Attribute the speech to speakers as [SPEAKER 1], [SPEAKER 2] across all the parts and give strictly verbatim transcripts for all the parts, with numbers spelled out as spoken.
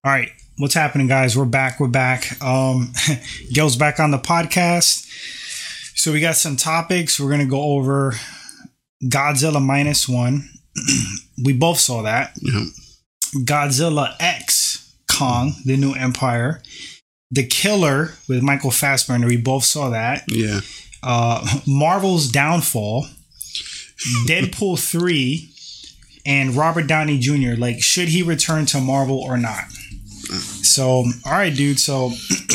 [SPEAKER 1] All right, what's happening, guys? We're back. We're back. Um, Gil's back on the podcast. So we got some topics. We're gonna go over Godzilla minus one. We both saw that.
[SPEAKER 2] Yeah.
[SPEAKER 1] Godzilla X Kong, the New Empire. The Killer with Michael Fassbender. We both saw that.
[SPEAKER 2] Yeah.
[SPEAKER 1] Uh, Marvel's Downfall. Deadpool three. And Robert Downey Junior Like, should he return to Marvel or not? So, all right, dude. So,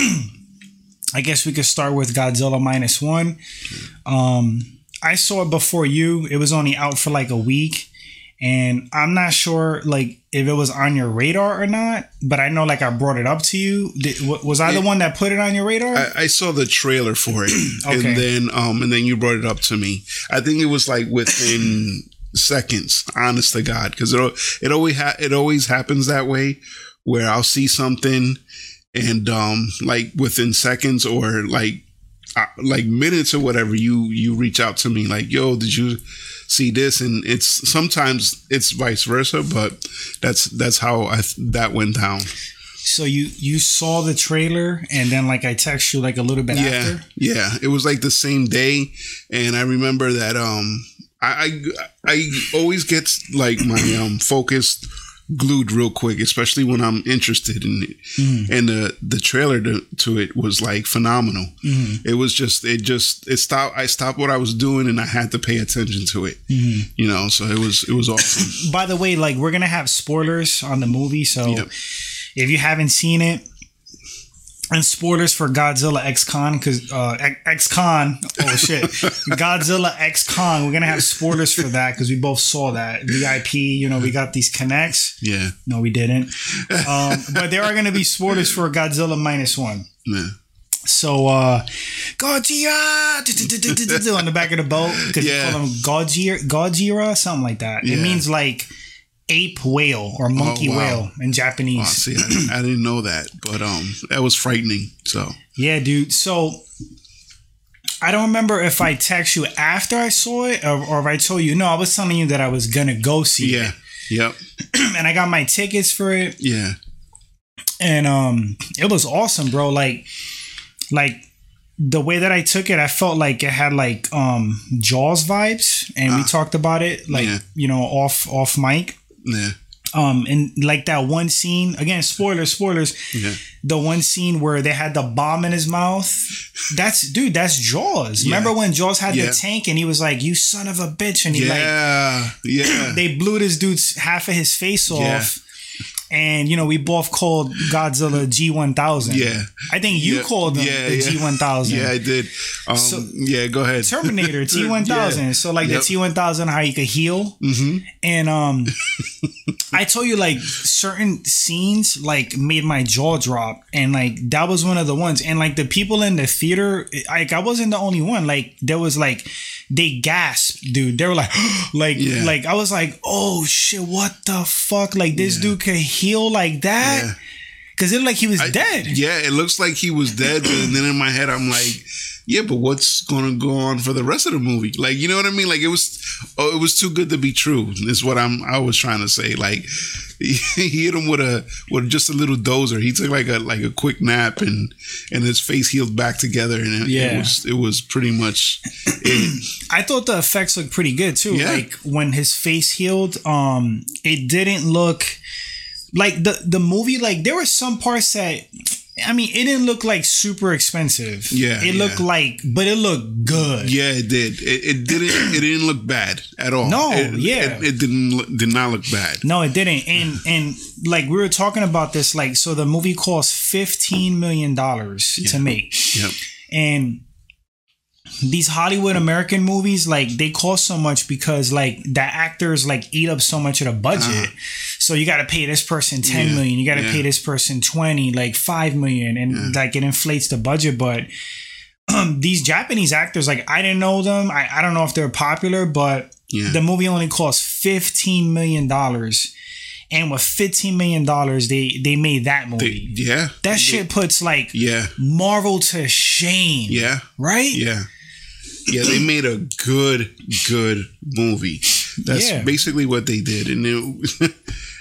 [SPEAKER 1] I guess we could start with Godzilla minus one. Um, I saw it before you. It was only out for like a week. And I'm not sure, like, if it was on your radar or not. But I know, like, I brought it up to you. Did, was I the one that put it on your radar?
[SPEAKER 2] I, I saw the trailer for it.
[SPEAKER 1] Okay.
[SPEAKER 2] And then, um, and then you brought it up to me. I think it was like within seconds, honest to God. Because it, it, always ha- it always happens that way. Where I'll see something and um like within seconds or like uh, like minutes or whatever, you you reach out to me like, yo, did you see this? And it's sometimes it's vice versa, but that's that's how I that went down.
[SPEAKER 1] So you you saw the trailer and then like I text you like a little bit
[SPEAKER 2] yeah,
[SPEAKER 1] after?
[SPEAKER 2] Yeah, it was like the same day, and I remember that um I I, I always get like my um focused glued real quick, especially when I'm interested in it. Mm-hmm. And the the trailer to, to it was like phenomenal. Mm-hmm. It was just it just it stopped. I stopped what I was doing and I had to pay attention to it. Mm-hmm. You know, so it was it was awesome.
[SPEAKER 1] By the way, like we're gonna have spoilers on the movie, so yep. If you haven't seen it. And spoilers for Godzilla X Kong, because uh, X Kong, oh shit, Godzilla X Kong. We're gonna have spoilers for that because we both saw that V I P. You know, we got these connects.
[SPEAKER 2] Yeah.
[SPEAKER 1] No, we didn't. Um, but there are gonna be spoilers for Godzilla minus one.
[SPEAKER 2] Yeah.
[SPEAKER 1] So, uh, Godzilla on the back of the boat because yeah. you call him Godzilla, Godzilla, something like that. Yeah. It means like ape whale or monkey oh, wow. whale in Japanese.
[SPEAKER 2] Oh, see, I didn't, I didn't know that, but um, that was frightening. So
[SPEAKER 1] yeah, dude. So I don't remember if I text you after I saw it or, or if I told you. No, I was telling you that I was gonna go see
[SPEAKER 2] yeah.
[SPEAKER 1] it.
[SPEAKER 2] Yeah. Yep.
[SPEAKER 1] And I got my tickets for it.
[SPEAKER 2] Yeah.
[SPEAKER 1] And um, it was awesome, bro. Like, like. The way that I took it, I felt like it had like um Jaws vibes, and uh, we talked about it, like yeah. you know, off off mic.
[SPEAKER 2] Yeah.
[SPEAKER 1] Um, and like that one scene again, spoilers, spoilers.
[SPEAKER 2] Yeah.
[SPEAKER 1] The one scene where they had the bomb in his mouth. That's dude. That's Jaws. Yeah. Remember when Jaws had yeah. the tank and he was like, "You son of a bitch," and he
[SPEAKER 2] yeah.
[SPEAKER 1] like,
[SPEAKER 2] yeah,
[SPEAKER 1] they blew this dude's half of his face off.
[SPEAKER 2] Yeah.
[SPEAKER 1] And, you know, we both called Godzilla G one thousand.
[SPEAKER 2] Yeah.
[SPEAKER 1] I think you
[SPEAKER 2] yeah.
[SPEAKER 1] called him
[SPEAKER 2] yeah,
[SPEAKER 1] the
[SPEAKER 2] yeah.
[SPEAKER 1] G one thousand.
[SPEAKER 2] Yeah, I did. Um, so, yeah, go ahead.
[SPEAKER 1] Terminator T one thousand. Yeah. So, like, yep. the T one thousand, how you could heal.
[SPEAKER 2] Mm-hmm.
[SPEAKER 1] And um, I told you, like, certain scenes, like, made my jaw drop. And, like, that was one of the ones. And, like, the people in the theater, like, I wasn't the only one. Like, there was, like... They gasped, dude. They were like, like, yeah. like, I was like, oh shit, what the fuck? Like, this yeah. dude could heal like that? Yeah. Cause it looked like he was
[SPEAKER 2] I,
[SPEAKER 1] dead.
[SPEAKER 2] Yeah, it looks like he was dead. But then in my head, I'm like, yeah, but what's gonna go on for the rest of the movie? Like, you know what I mean? Like, it was, oh, it was too good to be true. Is what I'm. I was trying to say. Like, he, he hit him with a with just a little dozer. He took like a like a quick nap, and and his face healed back together, and it,
[SPEAKER 1] yeah.
[SPEAKER 2] it was it was pretty much it.
[SPEAKER 1] I thought the effects looked pretty good too.
[SPEAKER 2] Yeah.
[SPEAKER 1] Like when his face healed, um, it didn't look like the the movie. Like there were some parts that. I mean, it didn't look like super expensive.
[SPEAKER 2] Yeah,
[SPEAKER 1] it looked
[SPEAKER 2] yeah.
[SPEAKER 1] like, but it looked good.
[SPEAKER 2] Yeah, it did. It, it didn't. It didn't look bad at all.
[SPEAKER 1] No,
[SPEAKER 2] it,
[SPEAKER 1] yeah,
[SPEAKER 2] it, it didn't. Look, did not look bad.
[SPEAKER 1] No, it didn't. And and like we were talking about this, like so the movie cost fifteen million dollars
[SPEAKER 2] yeah.
[SPEAKER 1] to make.
[SPEAKER 2] Yep.
[SPEAKER 1] And these Hollywood American movies, like they cost so much because like the actors like eat up so much of the budget. Uh-huh. So you got to pay this person ten yeah. million. You got to yeah. pay this person twenty, like five million, and yeah. like it inflates the budget. But um, these Japanese actors, like I didn't know them. I, I don't know if they're popular, but yeah. the movie only cost fifteen million dollars. And with fifteen million dollars, they, they made that movie.
[SPEAKER 2] They, yeah.
[SPEAKER 1] That
[SPEAKER 2] they,
[SPEAKER 1] shit puts like
[SPEAKER 2] yeah.
[SPEAKER 1] Marvel to shame.
[SPEAKER 2] Yeah.
[SPEAKER 1] Right?
[SPEAKER 2] Yeah. Yeah, they made a good, good movie. That's yeah. basically what they did. And it,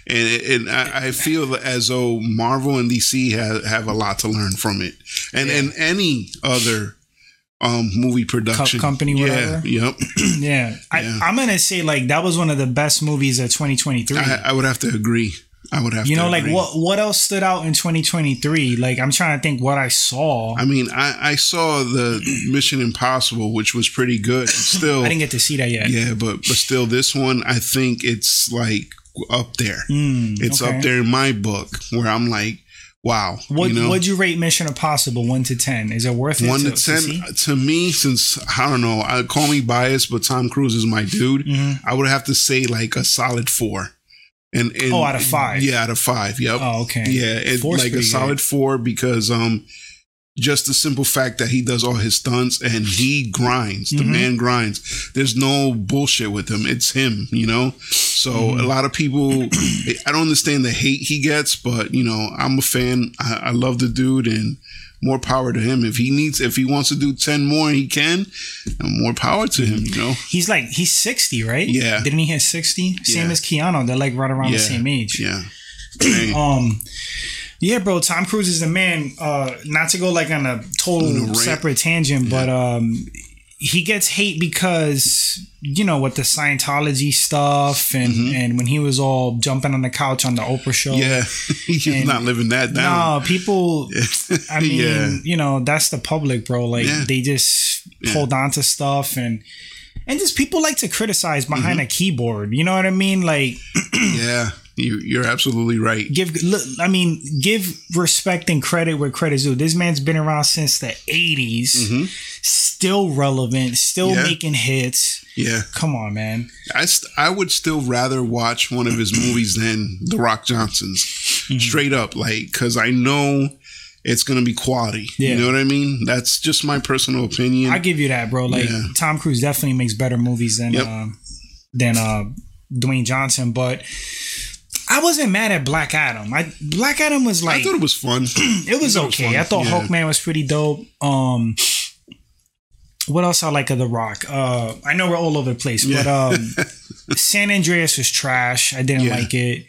[SPEAKER 2] and and I, I feel as though Marvel and D C have, have a lot to learn from it, and
[SPEAKER 1] Yeah.
[SPEAKER 2] and any other um movie production
[SPEAKER 1] Co- company, whatever.
[SPEAKER 2] Yeah, yep.
[SPEAKER 1] yeah. I,
[SPEAKER 2] Yeah.
[SPEAKER 1] I'm gonna say like that was one of the best movies of twenty twenty-three.
[SPEAKER 2] I, I would have to agree. I would have
[SPEAKER 1] you
[SPEAKER 2] to
[SPEAKER 1] know, like
[SPEAKER 2] agree.
[SPEAKER 1] what what else stood out in twenty twenty-three? Like I'm trying to think what I saw.
[SPEAKER 2] I mean, I, I saw the Mission Impossible, which was pretty good. Still,
[SPEAKER 1] I didn't get to see that yet.
[SPEAKER 2] yeah, but but still, this one I think it's like up there.
[SPEAKER 1] Mm,
[SPEAKER 2] it's
[SPEAKER 1] okay.
[SPEAKER 2] up there in my book where I'm like, wow.
[SPEAKER 1] What
[SPEAKER 2] you know?
[SPEAKER 1] would you rate Mission Impossible one to ten? Is it worth it?
[SPEAKER 2] One to,
[SPEAKER 1] to
[SPEAKER 2] ten
[SPEAKER 1] see?
[SPEAKER 2] to me, since I don't know, I call me biased, but Tom Cruise is my dude.
[SPEAKER 1] Mm-hmm.
[SPEAKER 2] I would have to say like a solid four. And, and
[SPEAKER 1] Oh, out of five.
[SPEAKER 2] Yeah, out of five. Yep.
[SPEAKER 1] Oh, okay.
[SPEAKER 2] Yeah, it,
[SPEAKER 1] Four's
[SPEAKER 2] like a
[SPEAKER 1] pretty
[SPEAKER 2] solid
[SPEAKER 1] good.
[SPEAKER 2] four because um, just the simple fact that he does all his stunts and he grinds. The
[SPEAKER 1] Mhm.
[SPEAKER 2] man grinds. There's no bullshit with him. It's him. You know. So
[SPEAKER 1] Mhm.
[SPEAKER 2] a lot of people, I don't understand the hate he gets, but you know, I'm a fan. I, I love the dude and. More power to him. If he needs, if he wants to do ten more, he can. And more power to him. You know.
[SPEAKER 1] He's like he's sixty, right?
[SPEAKER 2] Yeah.
[SPEAKER 1] Didn't he hit sixty? Same
[SPEAKER 2] Yeah.
[SPEAKER 1] as Keanu. They're like right around the
[SPEAKER 2] Yeah.
[SPEAKER 1] same age.
[SPEAKER 2] Yeah. Hey,
[SPEAKER 1] Um, yeah, bro. Tom Cruise is the man. Uh, not to go like on a total
[SPEAKER 2] On a rant.
[SPEAKER 1] separate tangent, but um, he gets hate because you know with the Scientology stuff and
[SPEAKER 2] Mhm.
[SPEAKER 1] and when he was all jumping on the couch on the Oprah show.
[SPEAKER 2] yeah, he's
[SPEAKER 1] And-
[SPEAKER 2] not living that down.
[SPEAKER 1] No, people. I mean,
[SPEAKER 2] Yeah.
[SPEAKER 1] you know, that's the public, bro. Like
[SPEAKER 2] Yeah.
[SPEAKER 1] they just
[SPEAKER 2] Yeah.
[SPEAKER 1] hold on to stuff and and just people like to criticize behind
[SPEAKER 2] Mm-hmm.
[SPEAKER 1] a keyboard. You know what I mean? Like
[SPEAKER 2] Yeah, you, you're absolutely right.
[SPEAKER 1] give look, I mean, give respect and credit where credit's due. This man's been around since the eighties,
[SPEAKER 2] hmm
[SPEAKER 1] still relevant, still
[SPEAKER 2] Yeah.
[SPEAKER 1] making hits.
[SPEAKER 2] Yeah,
[SPEAKER 1] Come on, man.
[SPEAKER 2] I st- I would still rather watch one of his movies than The Rock Johnson's.
[SPEAKER 1] Mm-hmm.
[SPEAKER 2] Straight up, like because I know it's gonna be quality.
[SPEAKER 1] Yeah.
[SPEAKER 2] You know what I mean? That's just my personal opinion.
[SPEAKER 1] I give you that, bro. Like
[SPEAKER 2] Yeah.
[SPEAKER 1] Tom Cruise definitely makes better movies than
[SPEAKER 2] Yep.
[SPEAKER 1] uh, than uh, Dwayne Johnson, but I wasn't mad at Black Adam. I Black Adam was
[SPEAKER 2] I
[SPEAKER 1] like
[SPEAKER 2] thought it was fun.
[SPEAKER 1] it was
[SPEAKER 2] I thought it was
[SPEAKER 1] okay.
[SPEAKER 2] fun.
[SPEAKER 1] I thought
[SPEAKER 2] Yeah.
[SPEAKER 1] Hulkman was pretty dope. Um, what else I like of The Rock? Uh, I know we're all over the place, but
[SPEAKER 2] Yeah.
[SPEAKER 1] um, San Andreas was trash. I didn't
[SPEAKER 2] Yeah.
[SPEAKER 1] like it.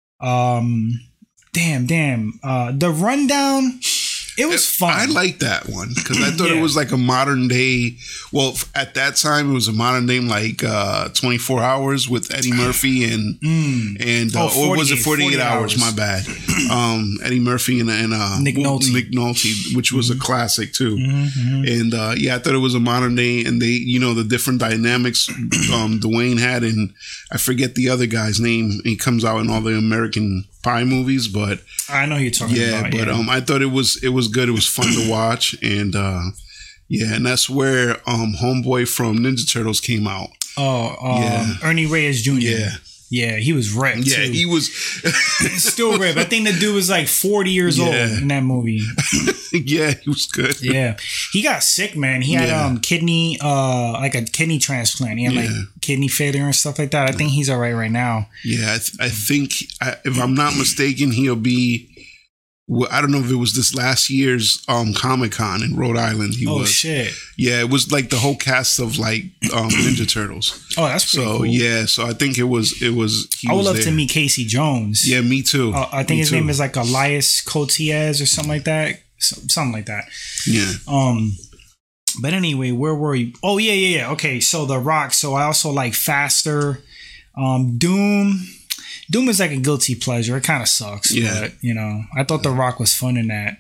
[SPEAKER 1] Um, damn, damn. Uh, the Rundown. It was fun.
[SPEAKER 2] I like that one because I thought
[SPEAKER 1] Yeah.
[SPEAKER 2] it was like a modern day. Well, f- at that time, it was a modern day like uh, twenty-four hours with Eddie Murphy and
[SPEAKER 1] Mm.
[SPEAKER 2] and uh,
[SPEAKER 1] Oh,
[SPEAKER 2] or was it
[SPEAKER 1] forty-eight,
[SPEAKER 2] forty-eight hours?
[SPEAKER 1] hours.
[SPEAKER 2] My bad. Um, Eddie Murphy and, and uh,
[SPEAKER 1] Nick Nolte.
[SPEAKER 2] Nick Nolte, which was a classic too.
[SPEAKER 1] Mhm.
[SPEAKER 2] And uh, yeah, I thought it was a modern day, and they, you know, the different dynamics um, Dwayne had, and I forget the other guy's name. He comes out in all the American Pie movies, but
[SPEAKER 1] I know who you're talking
[SPEAKER 2] yeah,
[SPEAKER 1] about.
[SPEAKER 2] but
[SPEAKER 1] yeah.
[SPEAKER 2] um, I thought it was it was good. It was fun to watch, and uh, yeah, and that's where um, Homeboy from Ninja Turtles came out.
[SPEAKER 1] oh, um,
[SPEAKER 2] yeah.
[SPEAKER 1] Ernie Reyes Junior
[SPEAKER 2] Yeah.
[SPEAKER 1] Yeah, he was ripped.
[SPEAKER 2] Yeah,
[SPEAKER 1] too.
[SPEAKER 2] he was.
[SPEAKER 1] Still ripped. I think the dude was like forty years old
[SPEAKER 2] Yeah.
[SPEAKER 1] in that movie.
[SPEAKER 2] yeah, he was good.
[SPEAKER 1] Yeah, he got sick, man. He had
[SPEAKER 2] Yeah.
[SPEAKER 1] um kidney, uh, like a kidney transplant. He had like
[SPEAKER 2] Yeah.
[SPEAKER 1] kidney failure and stuff like that. I think he's all right right now.
[SPEAKER 2] Yeah, I, th- I think I, if I'm not mistaken, he'll be. Well, I don't know if it was this last year's um, Comic Con in Rhode Island. He
[SPEAKER 1] Oh
[SPEAKER 2] was.
[SPEAKER 1] shit!
[SPEAKER 2] Yeah, it was like the whole cast of like um, Ninja Turtles.
[SPEAKER 1] Oh, that's pretty
[SPEAKER 2] So
[SPEAKER 1] cool.
[SPEAKER 2] yeah, so I think it was it was. He
[SPEAKER 1] I would
[SPEAKER 2] was
[SPEAKER 1] love
[SPEAKER 2] there.
[SPEAKER 1] to meet Casey Jones.
[SPEAKER 2] Yeah, me too.
[SPEAKER 1] Uh, I think
[SPEAKER 2] Me
[SPEAKER 1] his
[SPEAKER 2] too.
[SPEAKER 1] name is like Elias Cotiez or something like that. So, something like that.
[SPEAKER 2] Yeah.
[SPEAKER 1] Um, but anyway, where were you? Oh yeah, yeah, yeah. Okay, so The Rock. So I also like Faster, um, Doom. Doom is like a guilty pleasure. It kind of sucks,
[SPEAKER 2] Yeah.
[SPEAKER 1] but you know, I thought The Rock was fun in that.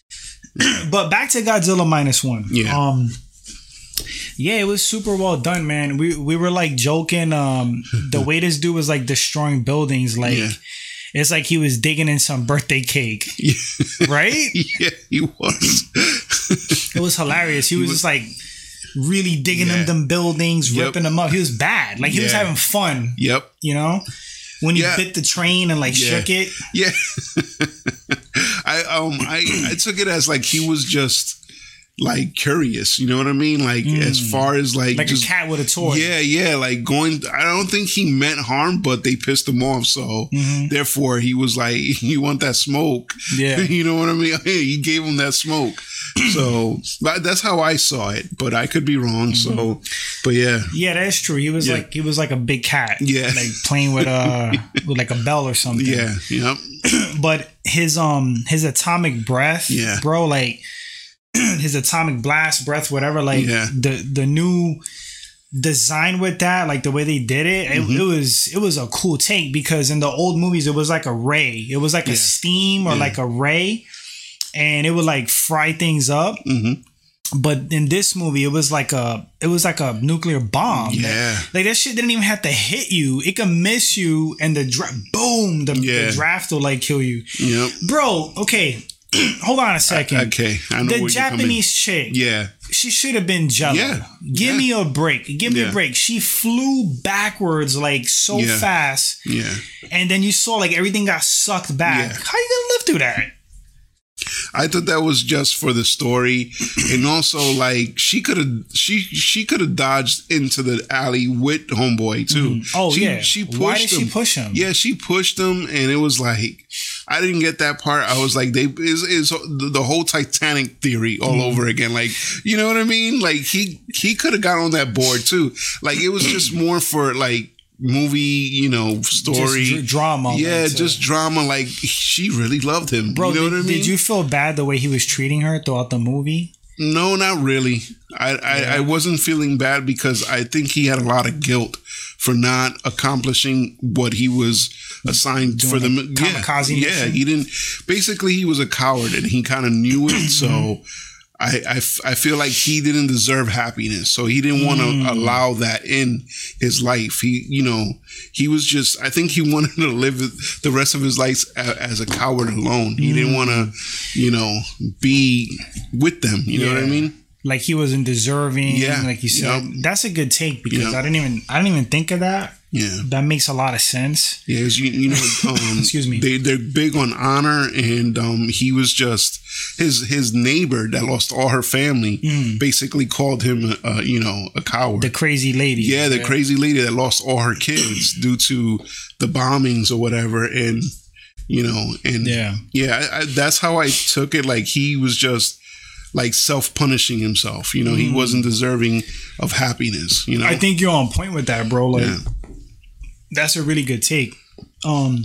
[SPEAKER 1] But back to Godzilla minus one.
[SPEAKER 2] Yeah.
[SPEAKER 1] Um, yeah, it was super well done, man. We we were like joking. Um, the way this dude was like destroying buildings, like
[SPEAKER 2] Yeah.
[SPEAKER 1] it's like he was digging in some birthday cake,
[SPEAKER 2] Yeah.
[SPEAKER 1] right?
[SPEAKER 2] Yeah, he was.
[SPEAKER 1] It was hilarious. He, was,
[SPEAKER 2] was-
[SPEAKER 1] just like really digging
[SPEAKER 2] Yeah.
[SPEAKER 1] them them buildings,
[SPEAKER 2] Yep.
[SPEAKER 1] ripping them up. He was bad. Like he was
[SPEAKER 2] Yeah.
[SPEAKER 1] having fun,
[SPEAKER 2] Yep.
[SPEAKER 1] you know? When he
[SPEAKER 2] Yeah.
[SPEAKER 1] bit the train and like
[SPEAKER 2] Yeah.
[SPEAKER 1] shook it.
[SPEAKER 2] Yeah. I um I, I took it as like he was just like curious, you know what I mean? Like as far as like,
[SPEAKER 1] Mm. Like
[SPEAKER 2] just,
[SPEAKER 1] a cat with a toy.
[SPEAKER 2] Yeah, yeah, like going I don't think he meant harm, but they pissed him off, so
[SPEAKER 1] Mhm.
[SPEAKER 2] therefore he was like, you want that smoke.
[SPEAKER 1] Yeah.
[SPEAKER 2] You know what I mean? He gave him that smoke. So but that's how I saw it, but I could be wrong. So But yeah,
[SPEAKER 1] yeah, that's true. He was
[SPEAKER 2] Yeah.
[SPEAKER 1] like he was like a big cat.
[SPEAKER 2] Yeah.
[SPEAKER 1] like playing with uh with like a bell or something.
[SPEAKER 2] yeah, yep,
[SPEAKER 1] But his um his atomic breath,
[SPEAKER 2] Yeah.
[SPEAKER 1] bro, like his atomic blast breath, whatever. Like
[SPEAKER 2] Yeah.
[SPEAKER 1] the the new design with that, like the way they did it, it,
[SPEAKER 2] Mhm.
[SPEAKER 1] it was it was a cool take, because in the old movies it was like a ray, it was like
[SPEAKER 2] Yeah.
[SPEAKER 1] a steam or
[SPEAKER 2] Yeah.
[SPEAKER 1] like a ray, and it would like fry things up.
[SPEAKER 2] hmm
[SPEAKER 1] But in this movie, it was like a it was like a nuclear bomb.
[SPEAKER 2] Yeah.
[SPEAKER 1] like that shit didn't even have to hit you; it can miss you, and the dra- boom, the,
[SPEAKER 2] Yeah.
[SPEAKER 1] the draft will like kill you,
[SPEAKER 2] yep.
[SPEAKER 1] bro. Okay, hold on a second.
[SPEAKER 2] Okay, I know
[SPEAKER 1] the
[SPEAKER 2] where you're
[SPEAKER 1] Japanese chick,
[SPEAKER 2] coming. Yeah,
[SPEAKER 1] she should have been Jello.
[SPEAKER 2] Yeah.
[SPEAKER 1] Give
[SPEAKER 2] Yeah.
[SPEAKER 1] me a break. Give me
[SPEAKER 2] Yeah.
[SPEAKER 1] a break. She flew backwards like so
[SPEAKER 2] Yeah.
[SPEAKER 1] fast,
[SPEAKER 2] yeah.
[SPEAKER 1] and then you saw like everything got sucked back.
[SPEAKER 2] Yeah.
[SPEAKER 1] How you gonna live through that?
[SPEAKER 2] I thought that was just for the story, and also like she could have she she could have dodged into the alley with homeboy too.
[SPEAKER 1] Oh
[SPEAKER 2] she,
[SPEAKER 1] yeah.
[SPEAKER 2] she pushed
[SPEAKER 1] Why did
[SPEAKER 2] him.
[SPEAKER 1] she push him?
[SPEAKER 2] Yeah, she pushed him, and it was like I didn't get that part. I was like, they is is the, the whole Titanic theory all
[SPEAKER 1] Mm.
[SPEAKER 2] over again. Like, you know what I mean? Like he he could have got on that board too. Like it was just more for like movie, you know, story
[SPEAKER 1] Just dr- drama.
[SPEAKER 2] Yeah,
[SPEAKER 1] like, to-
[SPEAKER 2] just drama. Like she really loved him,
[SPEAKER 1] Bro,
[SPEAKER 2] You know
[SPEAKER 1] did,
[SPEAKER 2] what I mean?
[SPEAKER 1] did you feel bad the way he was treating her throughout the movie?
[SPEAKER 2] No, not really. I, I,
[SPEAKER 1] Yeah.
[SPEAKER 2] I wasn't feeling bad because I think he had a lot of guilt for not accomplishing what he was assigned
[SPEAKER 1] Doing
[SPEAKER 2] for the
[SPEAKER 1] a
[SPEAKER 2] mi- yeah
[SPEAKER 1] kamikaze
[SPEAKER 2] yeah
[SPEAKER 1] mission?
[SPEAKER 2] he didn't basically he was a coward and he kind of knew it. So I, I, f- I feel like he didn't deserve happiness, so he didn't want to
[SPEAKER 1] Mm.
[SPEAKER 2] allow that in his life. He, you know, he was just. I think he wanted to live the rest of his life a, as a coward alone. He didn't want to, you know, be with them. You know what I
[SPEAKER 1] Yeah.
[SPEAKER 2] mean?
[SPEAKER 1] Like he wasn't deserving.
[SPEAKER 2] Yeah.
[SPEAKER 1] Like you said,
[SPEAKER 2] Yep.
[SPEAKER 1] that's a good take, because
[SPEAKER 2] Yeah.
[SPEAKER 1] I didn't even I didn't even think of that.
[SPEAKER 2] Yeah.
[SPEAKER 1] That makes a lot of sense.
[SPEAKER 2] Yeah, it's, you, you know, um,
[SPEAKER 1] Excuse me.
[SPEAKER 2] They they're big on honor, and um, he was just his his neighbor that lost all her family. Basically, called him, uh, you know, a coward.
[SPEAKER 1] Mm. The crazy lady.
[SPEAKER 2] yeah, the crazy lady that lost all her kids due to the bombings or whatever, and you know, and
[SPEAKER 1] Yeah.
[SPEAKER 2] yeah, I, I, that's how I took it. Like he was just like self punishing himself. You know, he wasn't deserving of happiness. You know,
[SPEAKER 1] Mm. I think you're on point with that, bro. Like
[SPEAKER 2] Yeah.
[SPEAKER 1] that's a really good take. Um,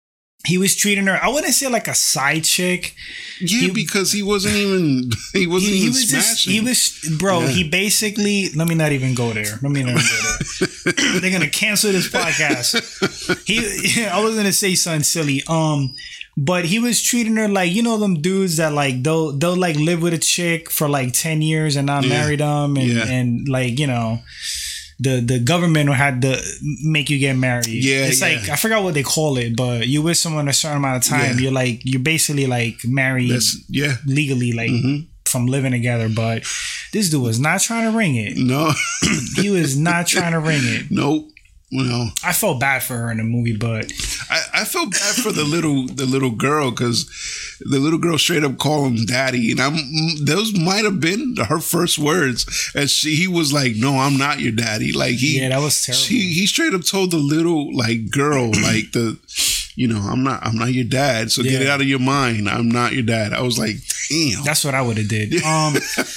[SPEAKER 1] he was treating her. I wouldn't say like a side chick.
[SPEAKER 2] yeah,
[SPEAKER 1] he-
[SPEAKER 2] because he wasn't even he wasn't
[SPEAKER 1] He, he
[SPEAKER 2] even
[SPEAKER 1] was just.
[SPEAKER 2] smashing.
[SPEAKER 1] He was, bro.
[SPEAKER 2] Yeah.
[SPEAKER 1] He basically. Let me not even go there. Let me not even go there. They're gonna cancel this podcast. He. I was gonna say something silly. Um. But he was treating her like, you know, them dudes that like they'll they'll like live with a chick for like ten years and not
[SPEAKER 2] Yeah.
[SPEAKER 1] marry them, and,
[SPEAKER 2] Yeah.
[SPEAKER 1] and like, you know, the the government had to make you get married.
[SPEAKER 2] Yeah,
[SPEAKER 1] it's
[SPEAKER 2] yeah.
[SPEAKER 1] like I forgot what they call it, but you with someone a certain amount of time,
[SPEAKER 2] Yeah.
[SPEAKER 1] you're like you're basically like married
[SPEAKER 2] That's, yeah,
[SPEAKER 1] legally, like
[SPEAKER 2] Mhm.
[SPEAKER 1] from living together. But this dude was not trying to ring it.
[SPEAKER 2] no,
[SPEAKER 1] He was not trying to ring it.
[SPEAKER 2] nope. Well,
[SPEAKER 1] I felt bad for her in the movie, but
[SPEAKER 2] I, I felt bad for the little the little girl because the little girl straight up called him daddy, and I'm those might have been her first words. As she he was like, "No, I'm not your daddy." Like he,
[SPEAKER 1] yeah, that was terrible.
[SPEAKER 2] she, he straight up told the little like girl like the, you know, I'm not I'm not your dad. So get
[SPEAKER 1] Yeah.
[SPEAKER 2] it out of your mind. I'm not your dad. I was like, damn.
[SPEAKER 1] That's what I would have did. Um,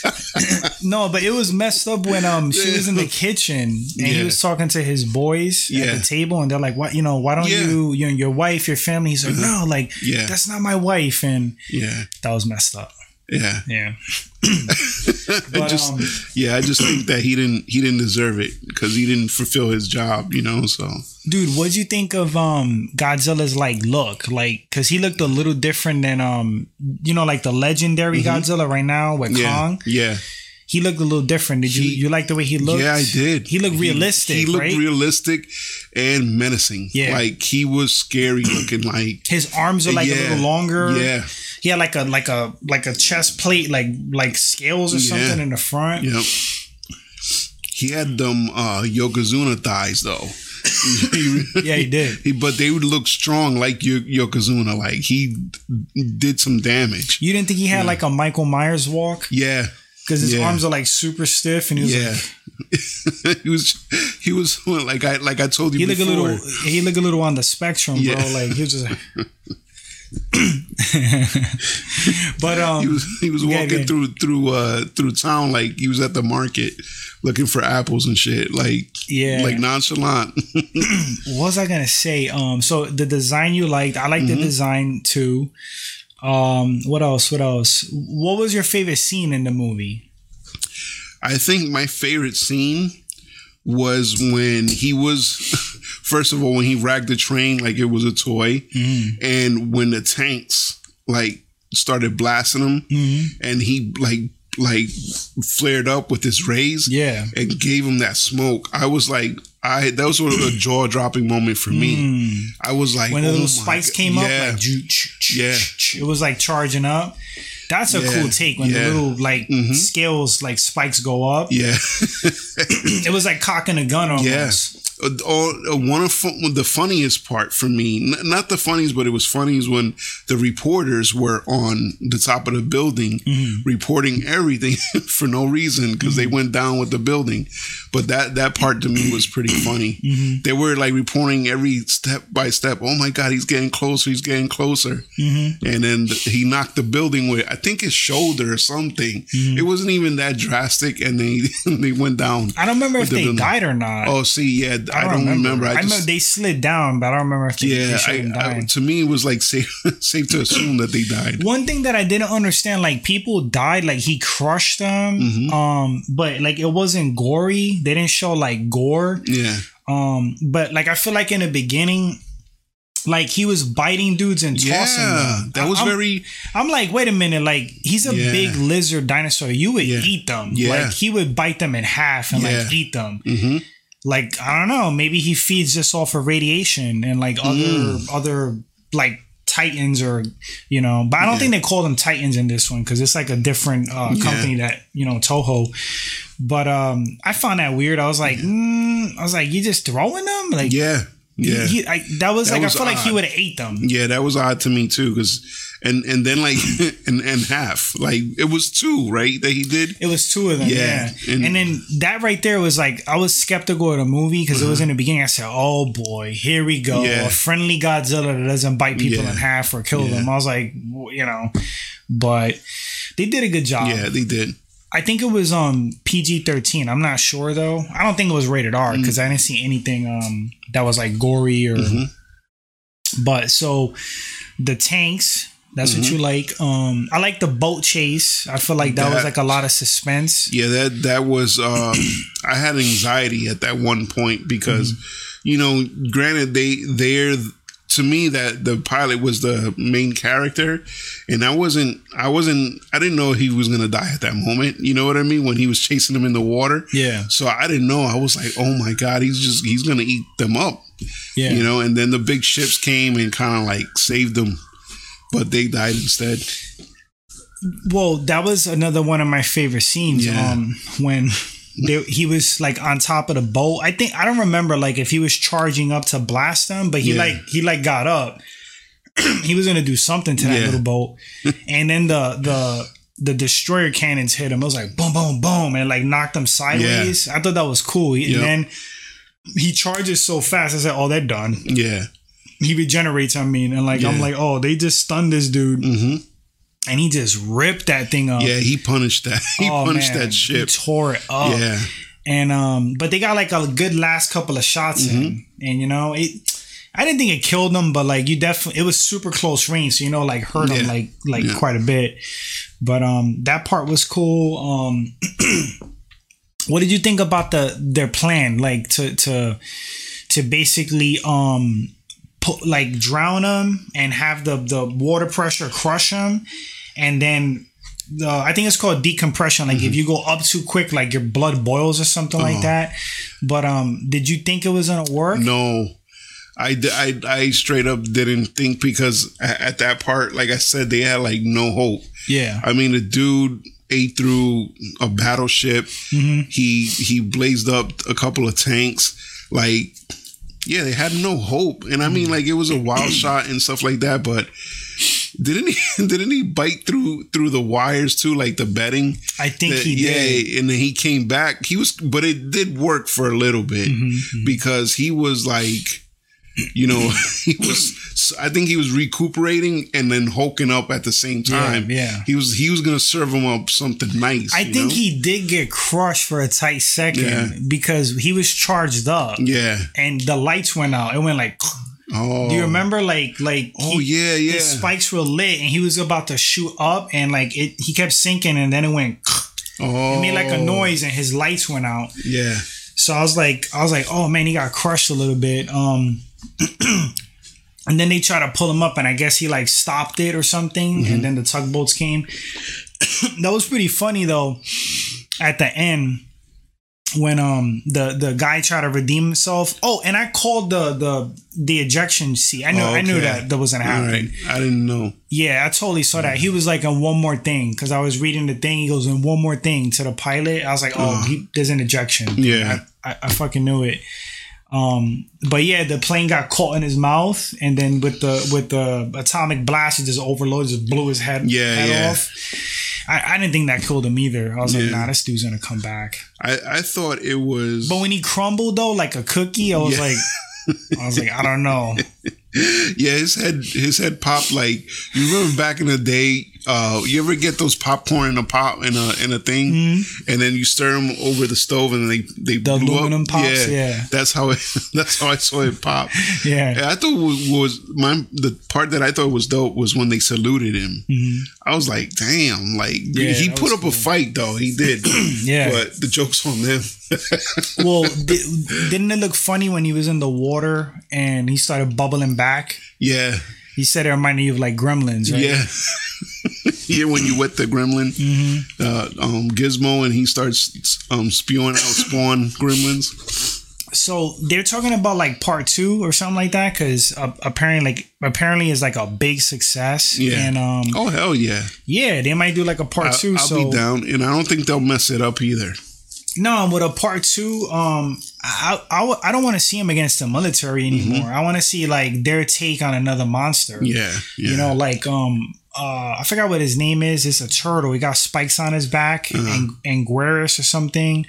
[SPEAKER 1] no, but it was messed up when um she was in the kitchen and he
[SPEAKER 2] Yeah.
[SPEAKER 1] was talking to his boys
[SPEAKER 2] Yeah.
[SPEAKER 1] at the table, and they're like, "What? You know, why don't
[SPEAKER 2] Yeah.
[SPEAKER 1] you, you know, your wife, your family?" He's like, "No, like,
[SPEAKER 2] Yeah.
[SPEAKER 1] that's not my wife," and
[SPEAKER 2] yeah,
[SPEAKER 1] that was messed up.
[SPEAKER 2] yeah.
[SPEAKER 1] Yeah,
[SPEAKER 2] I
[SPEAKER 1] But,
[SPEAKER 2] just
[SPEAKER 1] um,
[SPEAKER 2] yeah, I just think that he didn't he didn't deserve it because he didn't fulfill his job, you know. So
[SPEAKER 1] dude, what'd you think of um Godzilla's like look, like, because he looked a little different than um you know, like the legendary Godzilla right now with
[SPEAKER 2] yeah,
[SPEAKER 1] Kong.
[SPEAKER 2] yeah.
[SPEAKER 1] He looked a little different. Did you
[SPEAKER 2] He-
[SPEAKER 1] you like the way he looked?
[SPEAKER 2] Yeah, I did.
[SPEAKER 1] He looked realistic.
[SPEAKER 2] He, he looked
[SPEAKER 1] right?
[SPEAKER 2] realistic and menacing.
[SPEAKER 1] Yeah.
[SPEAKER 2] Like he was scary looking. Like
[SPEAKER 1] His arms are like a
[SPEAKER 2] Yeah.
[SPEAKER 1] little longer.
[SPEAKER 2] Yeah.
[SPEAKER 1] He had like a like a like a chest plate, like like scales or
[SPEAKER 2] Yeah.
[SPEAKER 1] something in the front.
[SPEAKER 2] Yep. He had them uh, Yokozuna thighs though.
[SPEAKER 1] Yeah, he did.
[SPEAKER 2] He, but they would look strong like Yo- Yokozuna. Like he did some damage.
[SPEAKER 1] You didn't think he had like a Michael Myers walk?
[SPEAKER 2] Yeah.
[SPEAKER 1] Because his
[SPEAKER 2] Yeah.
[SPEAKER 1] arms are like super stiff, and he was
[SPEAKER 2] Yeah.
[SPEAKER 1] like,
[SPEAKER 2] he was he was like I like I told you
[SPEAKER 1] he looked a
[SPEAKER 2] before.
[SPEAKER 1] little he looked a little on the spectrum,
[SPEAKER 2] Yeah.
[SPEAKER 1] bro. Like he was just like But um,
[SPEAKER 2] he was he was
[SPEAKER 1] yeah,
[SPEAKER 2] walking
[SPEAKER 1] yeah.
[SPEAKER 2] through through uh through town like he was at the market looking for apples and shit, like
[SPEAKER 1] Yeah.
[SPEAKER 2] like nonchalant.
[SPEAKER 1] What was I gonna say? Um, so the design you liked, I like
[SPEAKER 2] Mm-hmm.
[SPEAKER 1] the design too. Um, what else? What else? What was your favorite scene in the movie?
[SPEAKER 2] I think my favorite scene was when he was, first of all, when he ragged the train like it was a toy,
[SPEAKER 1] Mm-hmm.
[SPEAKER 2] and when the tanks like started blasting him,
[SPEAKER 1] Mm-hmm.
[SPEAKER 2] and he like like flared up with his rays,
[SPEAKER 1] Yeah.
[SPEAKER 2] and gave him that smoke. I was like, I that was a jaw dropping moment for me.
[SPEAKER 1] Mm.
[SPEAKER 2] I was like,
[SPEAKER 1] When the
[SPEAKER 2] oh
[SPEAKER 1] little
[SPEAKER 2] my
[SPEAKER 1] spikes
[SPEAKER 2] God.
[SPEAKER 1] came
[SPEAKER 2] yeah.
[SPEAKER 1] up, like ch- ch- ch-
[SPEAKER 2] Yeah.
[SPEAKER 1] ch- it was like charging up. That's a
[SPEAKER 2] Yeah.
[SPEAKER 1] cool take when
[SPEAKER 2] Yeah.
[SPEAKER 1] the little like
[SPEAKER 2] Mhm.
[SPEAKER 1] scales like spikes go up.
[SPEAKER 2] yeah.
[SPEAKER 1] It was like cocking a gun almost.
[SPEAKER 2] Yeah. Uh, uh, uh, one of fu- the funniest part for me, n- not the funniest, but it was funny is when the reporters were on the top of the building
[SPEAKER 1] Mm-hmm.
[SPEAKER 2] reporting everything for no reason because they went down with the building. But that that part to me was pretty funny.
[SPEAKER 1] Mm-hmm.
[SPEAKER 2] They were like reporting every step by step. Oh my God, he's getting closer. He's getting closer.
[SPEAKER 1] Mm-hmm.
[SPEAKER 2] And then th- he knocked the building with, I think, his shoulder or something.
[SPEAKER 1] Mm-hmm.
[SPEAKER 2] It wasn't even that drastic, and they they went down.
[SPEAKER 1] I don't remember if
[SPEAKER 2] With the
[SPEAKER 1] they
[SPEAKER 2] building.
[SPEAKER 1] died or not.
[SPEAKER 2] Oh, see, yeah, I don't, remember.
[SPEAKER 1] I,
[SPEAKER 2] I, just,
[SPEAKER 1] remember they slid down, but I don't remember if they,
[SPEAKER 2] yeah,
[SPEAKER 1] they showed
[SPEAKER 2] I,
[SPEAKER 1] them
[SPEAKER 2] I,
[SPEAKER 1] dying.
[SPEAKER 2] to me, it was like safe, safe to assume that they died.
[SPEAKER 1] One thing that I didn't understand, like people died, like he crushed them,
[SPEAKER 2] Mhm.
[SPEAKER 1] um, but like it wasn't gory. They didn't show like gore,
[SPEAKER 2] Yeah,
[SPEAKER 1] um, but like I feel like in the beginning, like he was biting dudes and tossing
[SPEAKER 2] yeah,
[SPEAKER 1] them.
[SPEAKER 2] that was
[SPEAKER 1] I'm,
[SPEAKER 2] very.
[SPEAKER 1] I'm like, wait a minute, like he's a
[SPEAKER 2] Yeah.
[SPEAKER 1] big lizard dinosaur. You would
[SPEAKER 2] Yeah.
[SPEAKER 1] eat them.
[SPEAKER 2] Yeah.
[SPEAKER 1] Like he would bite them in half and
[SPEAKER 2] Yeah.
[SPEAKER 1] like eat them.
[SPEAKER 2] hmm
[SPEAKER 1] Like I don't know, maybe he feeds just off of radiation and like other
[SPEAKER 2] Mm.
[SPEAKER 1] other like titans or you know, but I don't
[SPEAKER 2] Yeah.
[SPEAKER 1] think they call them titans in this one because it's like a different uh,
[SPEAKER 2] Yeah.
[SPEAKER 1] company that you know Toho. But um, I found that weird. I was like, mm, I was like, you just throwing them? Like
[SPEAKER 2] Yeah, yeah,
[SPEAKER 1] he, I, that was
[SPEAKER 2] That
[SPEAKER 1] like
[SPEAKER 2] was
[SPEAKER 1] I feel like he
[SPEAKER 2] odd.
[SPEAKER 1] would have ate them.
[SPEAKER 2] yeah. That was odd to me too, because and and then like and and half, like it was two, right? That he did.
[SPEAKER 1] It was two of them,
[SPEAKER 2] Yeah,
[SPEAKER 1] yeah.
[SPEAKER 2] and-
[SPEAKER 1] And, then that right there was like I was skeptical of the movie because it was in the beginning. I said, "Oh boy, here we go,
[SPEAKER 2] Yeah.
[SPEAKER 1] a friendly Godzilla that doesn't bite people
[SPEAKER 2] Yeah.
[SPEAKER 1] in half or kill
[SPEAKER 2] Yeah.
[SPEAKER 1] them." I was like, w- you know, but they did a good job.
[SPEAKER 2] Yeah, they did.
[SPEAKER 1] I think it was um P G thirteen. I'm not sure though. I don't think it was rated R because
[SPEAKER 2] Mm.
[SPEAKER 1] I didn't see anything um that was like gory or.
[SPEAKER 2] Mhm.
[SPEAKER 1] But so the tanks. That's
[SPEAKER 2] Mm-hmm.
[SPEAKER 1] what you like. Um, I like the boat chase. I feel like that, was
[SPEAKER 2] That-
[SPEAKER 1] like a lot of suspense.
[SPEAKER 2] Yeah, that that was. Um, I had anxiety at that one point because,
[SPEAKER 1] Mm-hmm.
[SPEAKER 2] you know, granted they they're to me that the pilot was the main character, and I wasn't I wasn't I didn't know he was gonna die at that moment. You know what I mean? When he was chasing them in the water.
[SPEAKER 1] Yeah.
[SPEAKER 2] So I didn't know. I was like, oh my God, he's just he's gonna eat them up.
[SPEAKER 1] Yeah.
[SPEAKER 2] You know, and then the big ships came and kind of like saved them, but they died instead.
[SPEAKER 1] Well, that was another one of my favorite scenes.
[SPEAKER 2] Yeah.
[SPEAKER 1] Um, when they, he was like on top of the boat. I think I don't remember like if he was charging up to blast them, but he
[SPEAKER 2] Yeah.
[SPEAKER 1] like he like got up. He was gonna do something to that
[SPEAKER 2] Yeah.
[SPEAKER 1] little boat, and then the the the destroyer cannons hit him. It was like boom, boom, boom, and like knocked him sideways. I thought that was cool.
[SPEAKER 2] Yep.
[SPEAKER 1] And then he charges so fast. I said, "Oh, they're done."
[SPEAKER 2] Yeah.
[SPEAKER 1] He regenerates. I mean, and like I'm
[SPEAKER 2] Yeah.
[SPEAKER 1] like, "Oh, they just stunned this dude."
[SPEAKER 2] hmm
[SPEAKER 1] And he just ripped that thing up.
[SPEAKER 2] Yeah, he punished that. He
[SPEAKER 1] Oh,
[SPEAKER 2] punished
[SPEAKER 1] man.
[SPEAKER 2] that ship.
[SPEAKER 1] He tore it up.
[SPEAKER 2] Yeah.
[SPEAKER 1] And um, but they got like a good last couple of shots
[SPEAKER 2] Mm-hmm.
[SPEAKER 1] in, and you know it. I didn't think it killed them, but like you definitely, it was super close range, so you know, like hurt them
[SPEAKER 2] Yeah.
[SPEAKER 1] like like
[SPEAKER 2] Yeah.
[SPEAKER 1] quite a bit. But um, that part was cool. Um, what did you think about the their plan, like to to to basically um put like drown them and have the the water pressure crush them, and then the I think it's called decompression. Like if you go up too quick, like your blood boils or something like
[SPEAKER 2] Uh-huh.
[SPEAKER 1] that. But um, did you think it was gonna work?
[SPEAKER 2] No, I, d- I, I straight up didn't think because a- at that part, like I said, they had like no hope.
[SPEAKER 1] Yeah.
[SPEAKER 2] I mean, the dude ate through a battleship.
[SPEAKER 1] Mm-hmm.
[SPEAKER 2] He he blazed up a couple of tanks. Like, yeah, they had no hope. And I mean, like it was a wild shot and stuff like that. But didn't he didn't he bite through through the wires too, like the bedding?
[SPEAKER 1] I think
[SPEAKER 2] That-
[SPEAKER 1] he
[SPEAKER 2] yeah,
[SPEAKER 1] did.
[SPEAKER 2] and then he came back. He was, but it did work for a little bit
[SPEAKER 1] Mm-hmm.
[SPEAKER 2] because he was like, you know, he was. I think he was recuperating and then hulking up at the same time.
[SPEAKER 1] Yeah, yeah.
[SPEAKER 2] He was he was gonna serve him up something nice.
[SPEAKER 1] I
[SPEAKER 2] you
[SPEAKER 1] think
[SPEAKER 2] know?
[SPEAKER 1] he did get crushed for a tight second
[SPEAKER 2] Yeah.
[SPEAKER 1] because he was charged up.
[SPEAKER 2] Yeah.
[SPEAKER 1] And the lights went out. It went like.
[SPEAKER 2] Oh.
[SPEAKER 1] Do you remember? Like like.
[SPEAKER 2] Oh
[SPEAKER 1] he,
[SPEAKER 2] yeah, yeah.
[SPEAKER 1] His spikes were lit, and he was about to shoot up, and like it, he kept sinking, and then it went.
[SPEAKER 2] Oh.
[SPEAKER 1] It made like a noise, and his lights went out.
[SPEAKER 2] Yeah.
[SPEAKER 1] So I was like, I was like, oh man, he got crushed a little bit. Um, and then they tried to pull him up, and I guess he like stopped it or something. Mm-hmm. And then the tugboats came. That was pretty funny though. At the end, when um the the guy tried to redeem himself. Oh, and I called the the the ejection seat. I knew oh, okay. I knew that that was gonna happen.
[SPEAKER 2] Right. I didn't know.
[SPEAKER 1] Yeah, I totally saw that. He was like in one more thing because I was reading the thing. He goes in one more thing to the pilot. I was like, oh, uh, he, there's an ejection.
[SPEAKER 2] Yeah,
[SPEAKER 1] I, I, I fucking knew it. Um, but yeah, the plane got caught in his mouth, and then with the with the atomic blast, it just overloaded, just blew his head,
[SPEAKER 2] yeah,
[SPEAKER 1] head
[SPEAKER 2] yeah.
[SPEAKER 1] off. I, I didn't think that killed him either. I was
[SPEAKER 2] yeah.
[SPEAKER 1] like, nah, this dude's gonna come back.
[SPEAKER 2] I, I thought it was,
[SPEAKER 1] but when he crumbled though, like a cookie, I was yeah. like. I was like, I don't know.
[SPEAKER 2] Yeah, his head, his head popped like you remember back in the day. Uh, you ever get those popcorn in a pop in a in a thing, mm-hmm. and then you stir them over the stove, and they they
[SPEAKER 1] the
[SPEAKER 2] blew
[SPEAKER 1] aluminum
[SPEAKER 2] up.
[SPEAKER 1] pops. Yeah,
[SPEAKER 2] yeah, that's how it. That's how I saw it pop.
[SPEAKER 1] Yeah,
[SPEAKER 2] and I thought was, was my the part that I thought was dope was when they saluted him. Mm-hmm. I was like, damn, like yeah, he put up cool. a fight though. He did.
[SPEAKER 1] Yeah,
[SPEAKER 2] but the joke's on them.
[SPEAKER 1] Well, did, didn't it look funny when he was in the water and he started bubbling back?
[SPEAKER 2] Yeah.
[SPEAKER 1] He said it reminded you of like Gremlins, right?
[SPEAKER 2] Yeah. Yeah, when you wet the gremlin,
[SPEAKER 1] mm-hmm.
[SPEAKER 2] uh, um, Gizmo, and he starts um, spewing out spawn gremlins.
[SPEAKER 1] So they're talking about like part two or something like that because uh, apparently, like apparently, it's like a big success.
[SPEAKER 2] Yeah.
[SPEAKER 1] And um,
[SPEAKER 2] oh hell yeah.
[SPEAKER 1] Yeah, they might do like a part
[SPEAKER 2] I,
[SPEAKER 1] two.
[SPEAKER 2] I'll
[SPEAKER 1] so.
[SPEAKER 2] be down, and I don't think they'll mess it up either.
[SPEAKER 1] No, with a part two, um, I I, I don't want to see him against the military anymore. Mm-hmm. I want to see like their take on another monster.
[SPEAKER 2] Yeah, yeah.
[SPEAKER 1] You know, like um, uh, I forgot what his name is. It's a turtle. He got spikes on his back, uh-huh. and Anguirus or something.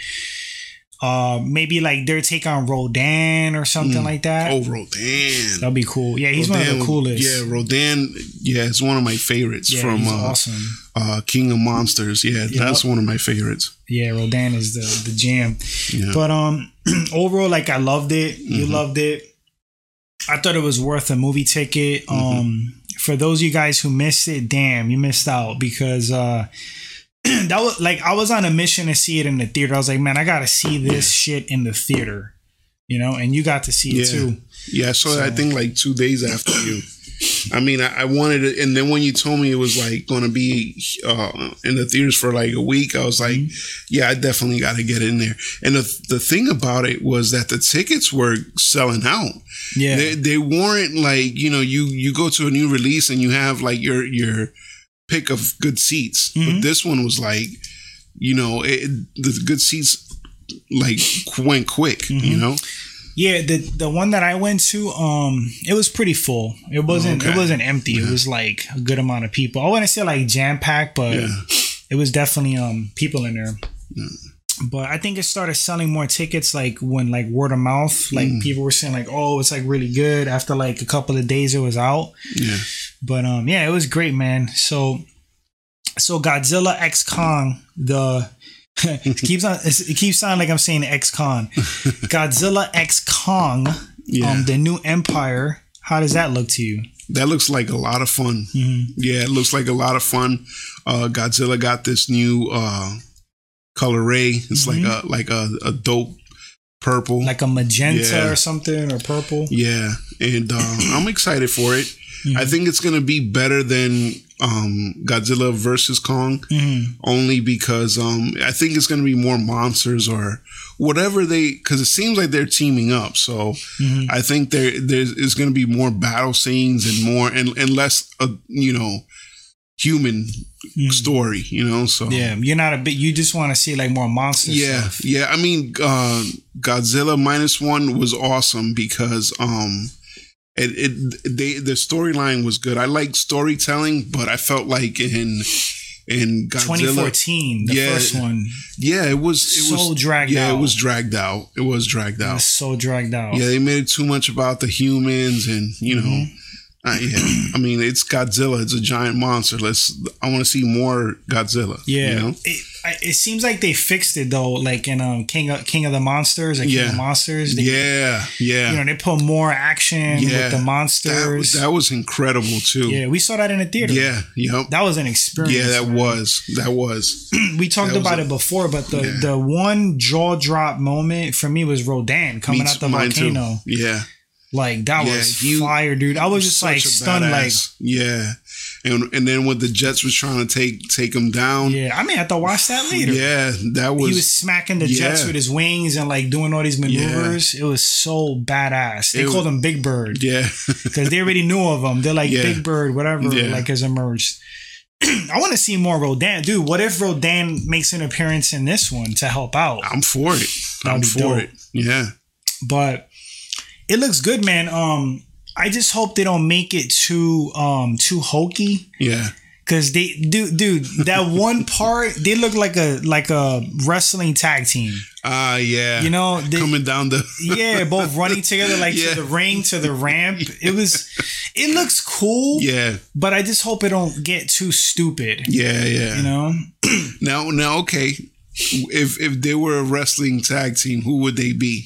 [SPEAKER 1] Uh, maybe like their take on Rodan or something mm. like that.
[SPEAKER 2] Oh, Rodan.
[SPEAKER 1] That'd be cool. Yeah, he's Rodan, one of the coolest.
[SPEAKER 2] Yeah, Rodan. Yeah, it's one of my favorites
[SPEAKER 1] yeah,
[SPEAKER 2] from
[SPEAKER 1] he's
[SPEAKER 2] uh,
[SPEAKER 1] awesome.
[SPEAKER 2] uh, King of Monsters. Yeah, yep. That's one of my favorites.
[SPEAKER 1] Yeah, Rodan is the the jam.
[SPEAKER 2] Yeah.
[SPEAKER 1] But um, overall, like I loved it. You mm-hmm. loved it. I thought it was worth a movie ticket. Mm-hmm. Um, for those of you guys who missed it, damn, you missed out because uh. That was like I was on a mission to see it in the theater. I was like, man, I gotta see this shit in the theater, you know. And you got to see
[SPEAKER 2] yeah.
[SPEAKER 1] it too.
[SPEAKER 2] Yeah, I saw so, it, I think like two days after you. I mean, I, I wanted it, and then when you told me it was like going to be uh, in the theaters for like a week, I was like, mm-hmm. yeah, I definitely got to get in there. And the the thing about it was that the tickets were selling out.
[SPEAKER 1] Yeah,
[SPEAKER 2] they, they weren't like you know you you go to a new release and you have like your your. pick of good seats, mm-hmm. but this one was like, you know, it, the good seats like went quick, mm-hmm. you know.
[SPEAKER 1] Yeah, the the one that I went to, um, it was pretty full. It wasn't okay. it wasn't empty. Yeah. It was like a good amount of people. I wouldn't say like jam packed, but yeah. it was definitely um people in there. Yeah. But I think it started selling more tickets like when like word of mouth, like mm. people were saying like, oh, it's like really good after like a couple of days it was out.
[SPEAKER 2] Yeah.
[SPEAKER 1] But um, yeah, it was great, man. So, so Godzilla X Kong, the it keeps on it keeps sounding like I'm saying X Con. Godzilla X Kong, yeah. um, the new Empire. How does that look to you?
[SPEAKER 2] That looks like a lot of fun.
[SPEAKER 1] Mm-hmm.
[SPEAKER 2] Yeah, it looks like a lot of fun. Uh, Godzilla got this new uh, color ray. It's mm-hmm. like a like a, a dope purple,
[SPEAKER 1] like a magenta
[SPEAKER 2] yeah.
[SPEAKER 1] or something, or purple.
[SPEAKER 2] Yeah, and uh, I'm excited for it. Mm-hmm. I think it's going to be better than um, Godzilla versus Kong,
[SPEAKER 1] mm-hmm.
[SPEAKER 2] only because um, I think it's going to be more monsters or whatever they, because it seems like they're teaming up. So
[SPEAKER 1] mm-hmm.
[SPEAKER 2] I think there there's going to be more battle scenes and more and, and less, uh, you know, human mm-hmm. story, you know. So
[SPEAKER 1] yeah, you're not a bit. You just want to see like more monster
[SPEAKER 2] yeah,
[SPEAKER 1] stuff.
[SPEAKER 2] Yeah, I mean, uh, Godzilla minus one was awesome because um. It, it they the storyline was good. I like storytelling, but I felt like in And Godzilla,
[SPEAKER 1] twenty fourteen, the
[SPEAKER 2] yeah,
[SPEAKER 1] first one.
[SPEAKER 2] Yeah, it was it
[SPEAKER 1] so
[SPEAKER 2] was
[SPEAKER 1] dragged
[SPEAKER 2] yeah,
[SPEAKER 1] out.
[SPEAKER 2] it was dragged out. It was dragged out.
[SPEAKER 1] It was so dragged out.
[SPEAKER 2] Yeah, they made it too much about the humans, and you know,
[SPEAKER 1] Mm-hmm.
[SPEAKER 2] uh, yeah. I mean, it's Godzilla. It's a giant monster. Let's. I want to see more Godzilla.
[SPEAKER 1] Yeah,
[SPEAKER 2] you know?
[SPEAKER 1] it, I- it seems like they fixed it though. Like in um, King of King of the Monsters, or King
[SPEAKER 2] Yeah.
[SPEAKER 1] of Monsters. They,
[SPEAKER 2] yeah, yeah.
[SPEAKER 1] You know, they put more action
[SPEAKER 2] Yeah.
[SPEAKER 1] with the
[SPEAKER 2] that,
[SPEAKER 1] monsters.
[SPEAKER 2] was, that was incredible too.
[SPEAKER 1] Yeah, we saw that in the theater.
[SPEAKER 2] Yeah, yep.
[SPEAKER 1] That was an experience.
[SPEAKER 2] Yeah, that
[SPEAKER 1] man.
[SPEAKER 2] was. That was.
[SPEAKER 1] We talked
[SPEAKER 2] that was
[SPEAKER 1] about
[SPEAKER 2] a-
[SPEAKER 1] it before, but the,
[SPEAKER 2] Yeah.
[SPEAKER 1] the one jaw drop moment for me was Rodan coming
[SPEAKER 2] Me
[SPEAKER 1] out the
[SPEAKER 2] too, mine too.
[SPEAKER 1] volcano.
[SPEAKER 2] Yeah.
[SPEAKER 1] Like that
[SPEAKER 2] Yeah,
[SPEAKER 1] was
[SPEAKER 2] he-
[SPEAKER 1] fire, dude. I was just
[SPEAKER 2] Such
[SPEAKER 1] like
[SPEAKER 2] a
[SPEAKER 1] stunned,
[SPEAKER 2] badass. yeah, and and then when the Jets was trying to take take him down,
[SPEAKER 1] like yeah. I may have to watch that later.
[SPEAKER 2] yeah, that was,
[SPEAKER 1] He was smacking the jets
[SPEAKER 2] yeah.
[SPEAKER 1] with his wings and like doing all these maneuvers. It was so badass. They
[SPEAKER 2] It
[SPEAKER 1] called
[SPEAKER 2] was-
[SPEAKER 1] him Big Bird
[SPEAKER 2] yeah,
[SPEAKER 1] because they already knew of him. They're like
[SPEAKER 2] Yeah.
[SPEAKER 1] Big Bird, whatever,
[SPEAKER 2] Yeah.
[SPEAKER 1] like has emerged. I want to see more Rodan, dude. What if Rodan makes an appearance in this one to help out?
[SPEAKER 2] I'm for it.
[SPEAKER 1] That'd
[SPEAKER 2] I'm
[SPEAKER 1] be
[SPEAKER 2] for
[SPEAKER 1] dope.
[SPEAKER 2] it. Yeah,
[SPEAKER 1] But it looks good, man. Um, I just hope they don't make it too um too hokey.
[SPEAKER 2] yeah,
[SPEAKER 1] Cause they do, dude. That one part, they look like a like a wrestling tag team.
[SPEAKER 2] ah, uh, yeah.
[SPEAKER 1] You know, they,
[SPEAKER 2] coming down the
[SPEAKER 1] yeah, both running together like
[SPEAKER 2] Yeah.
[SPEAKER 1] to the ring to the ramp. It was, it looks cool.
[SPEAKER 2] yeah,
[SPEAKER 1] But I just hope it don't get too stupid.
[SPEAKER 2] yeah, yeah.
[SPEAKER 1] You know,
[SPEAKER 2] Now, now, okay. If if they were a wrestling tag team, who would they be?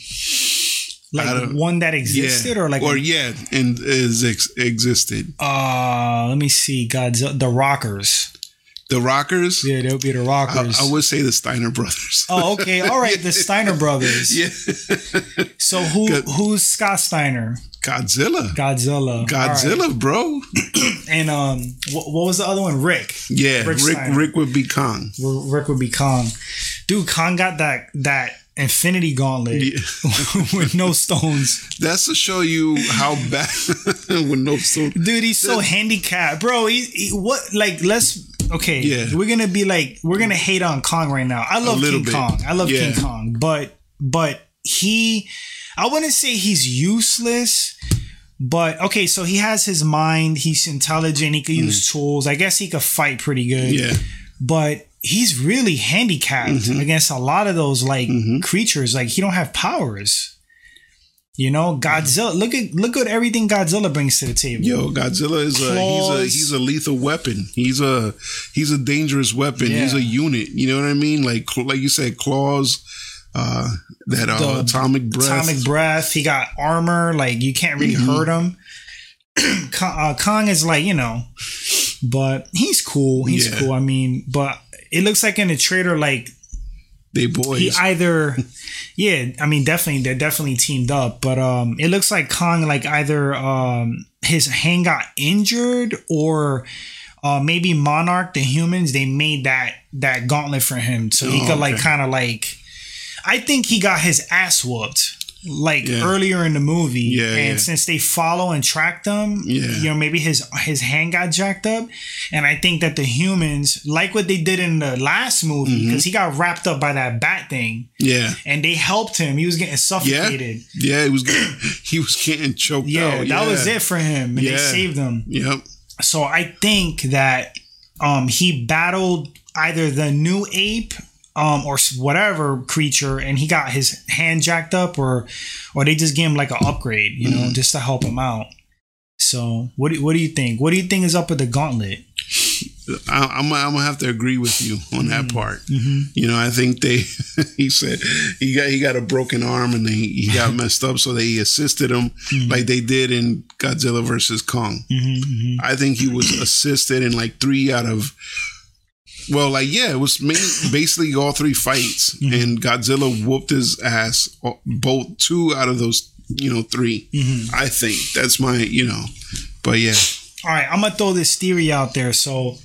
[SPEAKER 2] I
[SPEAKER 1] like
[SPEAKER 2] don't-
[SPEAKER 1] one that existed
[SPEAKER 2] yeah.
[SPEAKER 1] or like
[SPEAKER 2] or
[SPEAKER 1] a-
[SPEAKER 2] yeah, and is ex- existed.
[SPEAKER 1] uh, let me see, Godzilla, the Rockers.
[SPEAKER 2] The Rockers.
[SPEAKER 1] Yeah, they'll be the
[SPEAKER 2] I,
[SPEAKER 1] Rockers.
[SPEAKER 2] I would say the Steiner brothers.
[SPEAKER 1] Oh, okay. All right. The Steiner brothers.
[SPEAKER 2] Yeah,
[SPEAKER 1] So who
[SPEAKER 2] Good.
[SPEAKER 1] who's Scott Steiner?
[SPEAKER 2] Godzilla.
[SPEAKER 1] Godzilla.
[SPEAKER 2] Godzilla,
[SPEAKER 1] All right.
[SPEAKER 2] bro.
[SPEAKER 1] And um, what, what was the other one? Rick.
[SPEAKER 2] Yeah,
[SPEAKER 1] Rick
[SPEAKER 2] Rick.
[SPEAKER 1] Steiner.
[SPEAKER 2] Rick would be Kong.
[SPEAKER 1] R- Rick would be Kong. Dude, Kong got that that Infinity Gauntlet
[SPEAKER 2] Yeah.
[SPEAKER 1] with no stones.
[SPEAKER 2] That's to show you how bad with no so.
[SPEAKER 1] Dude, he's so handicapped, bro. He, he what like let's. Okay,
[SPEAKER 2] Yeah.
[SPEAKER 1] we're gonna be like we're gonna hate on Kong right now. I love
[SPEAKER 2] little
[SPEAKER 1] King
[SPEAKER 2] bit.
[SPEAKER 1] Kong. I love
[SPEAKER 2] Yeah.
[SPEAKER 1] King Kong, but but he, I wouldn't say he's useless. But okay, so he has his mind. He's intelligent. He could use tools. I guess he could fight pretty good.
[SPEAKER 2] Mm. Yeah,
[SPEAKER 1] But he's really handicapped
[SPEAKER 2] Mhm.
[SPEAKER 1] against a lot of those like
[SPEAKER 2] Mhm.
[SPEAKER 1] creatures. Like he don't have powers. You know, Godzilla. Look at look at everything Godzilla brings to the table.
[SPEAKER 2] yo, Godzilla is a he's a
[SPEAKER 1] Claws.
[SPEAKER 2] he's a lethal weapon. He's a he's a dangerous weapon.
[SPEAKER 1] Yeah.
[SPEAKER 2] He's a unit. You know what I mean? Like cl- like you said, claws. Uh, that uh,
[SPEAKER 1] The
[SPEAKER 2] atomic breath.
[SPEAKER 1] Atomic breath. He got armor. Like you can't really
[SPEAKER 2] Mhm.
[SPEAKER 1] hurt him. Kong, uh, Kong is like, you know, but he's cool. He's
[SPEAKER 2] Yeah.
[SPEAKER 1] cool. I mean, but it looks like in the trailer, like
[SPEAKER 2] They boys.
[SPEAKER 1] he either, yeah, I mean, definitely they're definitely teamed up, but um, it looks like Kong like either um his hand got injured or. Uh, maybe Monarch, the humans, they made that that gauntlet for him, so he
[SPEAKER 2] Oh,
[SPEAKER 1] could like
[SPEAKER 2] okay.
[SPEAKER 1] kind of like. I think he got his ass whooped like
[SPEAKER 2] Yeah.
[SPEAKER 1] earlier in the movie,
[SPEAKER 2] Yeah,
[SPEAKER 1] and
[SPEAKER 2] yeah.
[SPEAKER 1] since they follow and track them,
[SPEAKER 2] Yeah.
[SPEAKER 1] you know, maybe his his hand got jacked up, and I think that the humans, like what they did in the last movie, because
[SPEAKER 2] Mhm.
[SPEAKER 1] he got wrapped up by that bat thing,
[SPEAKER 2] yeah.
[SPEAKER 1] and they helped him. He was getting suffocated.
[SPEAKER 2] Yeah, he was getting, he was getting choked
[SPEAKER 1] Yeah,
[SPEAKER 2] out.
[SPEAKER 1] that was
[SPEAKER 2] Yeah.
[SPEAKER 1] it for him, and they
[SPEAKER 2] Yeah.
[SPEAKER 1] saved him.
[SPEAKER 2] Yep.
[SPEAKER 1] So I think that um, he battled either the new ape um, or s- whatever creature, and he got his hand jacked up, or or they just gave him like an upgrade, you know,
[SPEAKER 2] Mhm.
[SPEAKER 1] just to help him out. So what do, what do you think? What do you think is up with the gauntlet?
[SPEAKER 2] I, I'm, I'm gonna have to agree with you on that part.
[SPEAKER 1] Mm-hmm.
[SPEAKER 2] You know, I think they. He said he got he got a broken arm and he, he got messed up, so they assisted him
[SPEAKER 1] Mhm.
[SPEAKER 2] like they did in Godzilla versus Kong.
[SPEAKER 1] Mm-hmm,
[SPEAKER 2] I think he was assisted in like three out of. Well, like yeah, it was main, basically all three fights,
[SPEAKER 1] Mhm.
[SPEAKER 2] and Godzilla whooped his ass uh, both two out of those you know three.
[SPEAKER 1] mm-hmm.
[SPEAKER 2] I think that's my you know, but yeah.
[SPEAKER 1] All right, I'm gonna throw this theory out there. So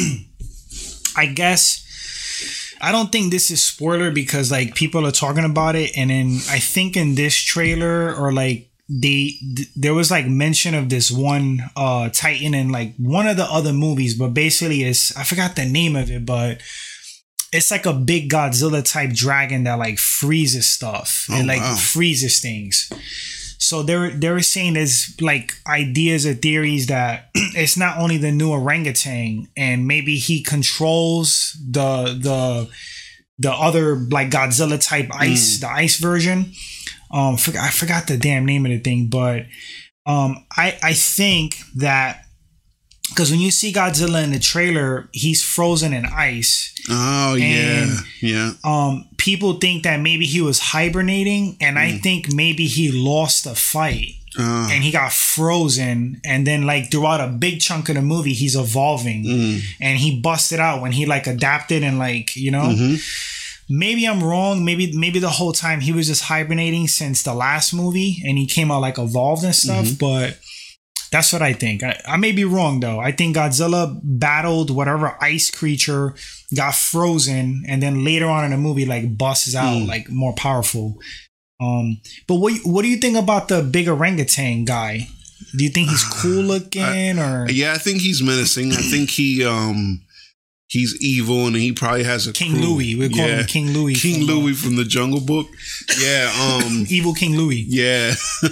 [SPEAKER 1] I guess I don't think this is spoiler because like people are talking about it, and then I think in this trailer or like they th- there was like mention of this one uh Titan in like one of the other movies, but basically it's I forgot the name of it, but it's like a big Godzilla type dragon that like freezes stuff
[SPEAKER 2] Oh,
[SPEAKER 1] and like
[SPEAKER 2] wow.
[SPEAKER 1] freezes things. So they're they were saying there's like ideas or theories that it's not only the new orangutan, and maybe he controls the the the other like Godzilla type ice, mm. the ice version. Um, for, I forgot the damn name of the thing, but um, I I think that. Because when you see Godzilla in the trailer, he's frozen in ice.
[SPEAKER 2] Oh, and, yeah. Yeah.
[SPEAKER 1] Um, people think that maybe he was hibernating. And mm. I think maybe he lost a fight. Uh. And he got frozen. And then, like, throughout a big chunk of the movie, he's evolving. Mm. And he busted out when he, like, adapted and, like, you know. Mm-hmm. Maybe I'm wrong. Maybe maybe the whole time he was just hibernating since the last movie. And he came out, like, evolved and stuff. Mm-hmm. But... that's what I think. I, I may be wrong, though. I think Godzilla battled whatever ice creature, got frozen, and then later on in the movie, like, busts out, mm. like, more powerful. Um, but what what do you think about the big orangutan guy? Do you think he's cool looking, or?
[SPEAKER 2] I, yeah, I think he's menacing. I think he um he's evil, and he probably has a
[SPEAKER 1] King
[SPEAKER 2] crew.
[SPEAKER 1] Louis. We call yeah. him King Louis.
[SPEAKER 2] King from, Louis from the Jungle Book. Yeah, um,
[SPEAKER 1] evil King Louis.
[SPEAKER 2] Yeah,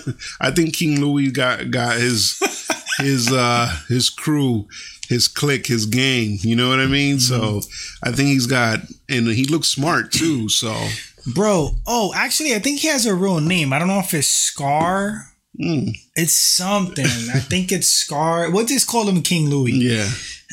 [SPEAKER 2] I think King Louis got got his his uh his crew, his clique, his gang. You know what I mean? Mm-hmm. So I think he's got, and he looks smart too. So,
[SPEAKER 1] bro. Oh, actually, I think he has a real name. I don't know if it's Scar. Mm. It's something. I think it's Scar. What just call him King Louis?
[SPEAKER 2] Yeah.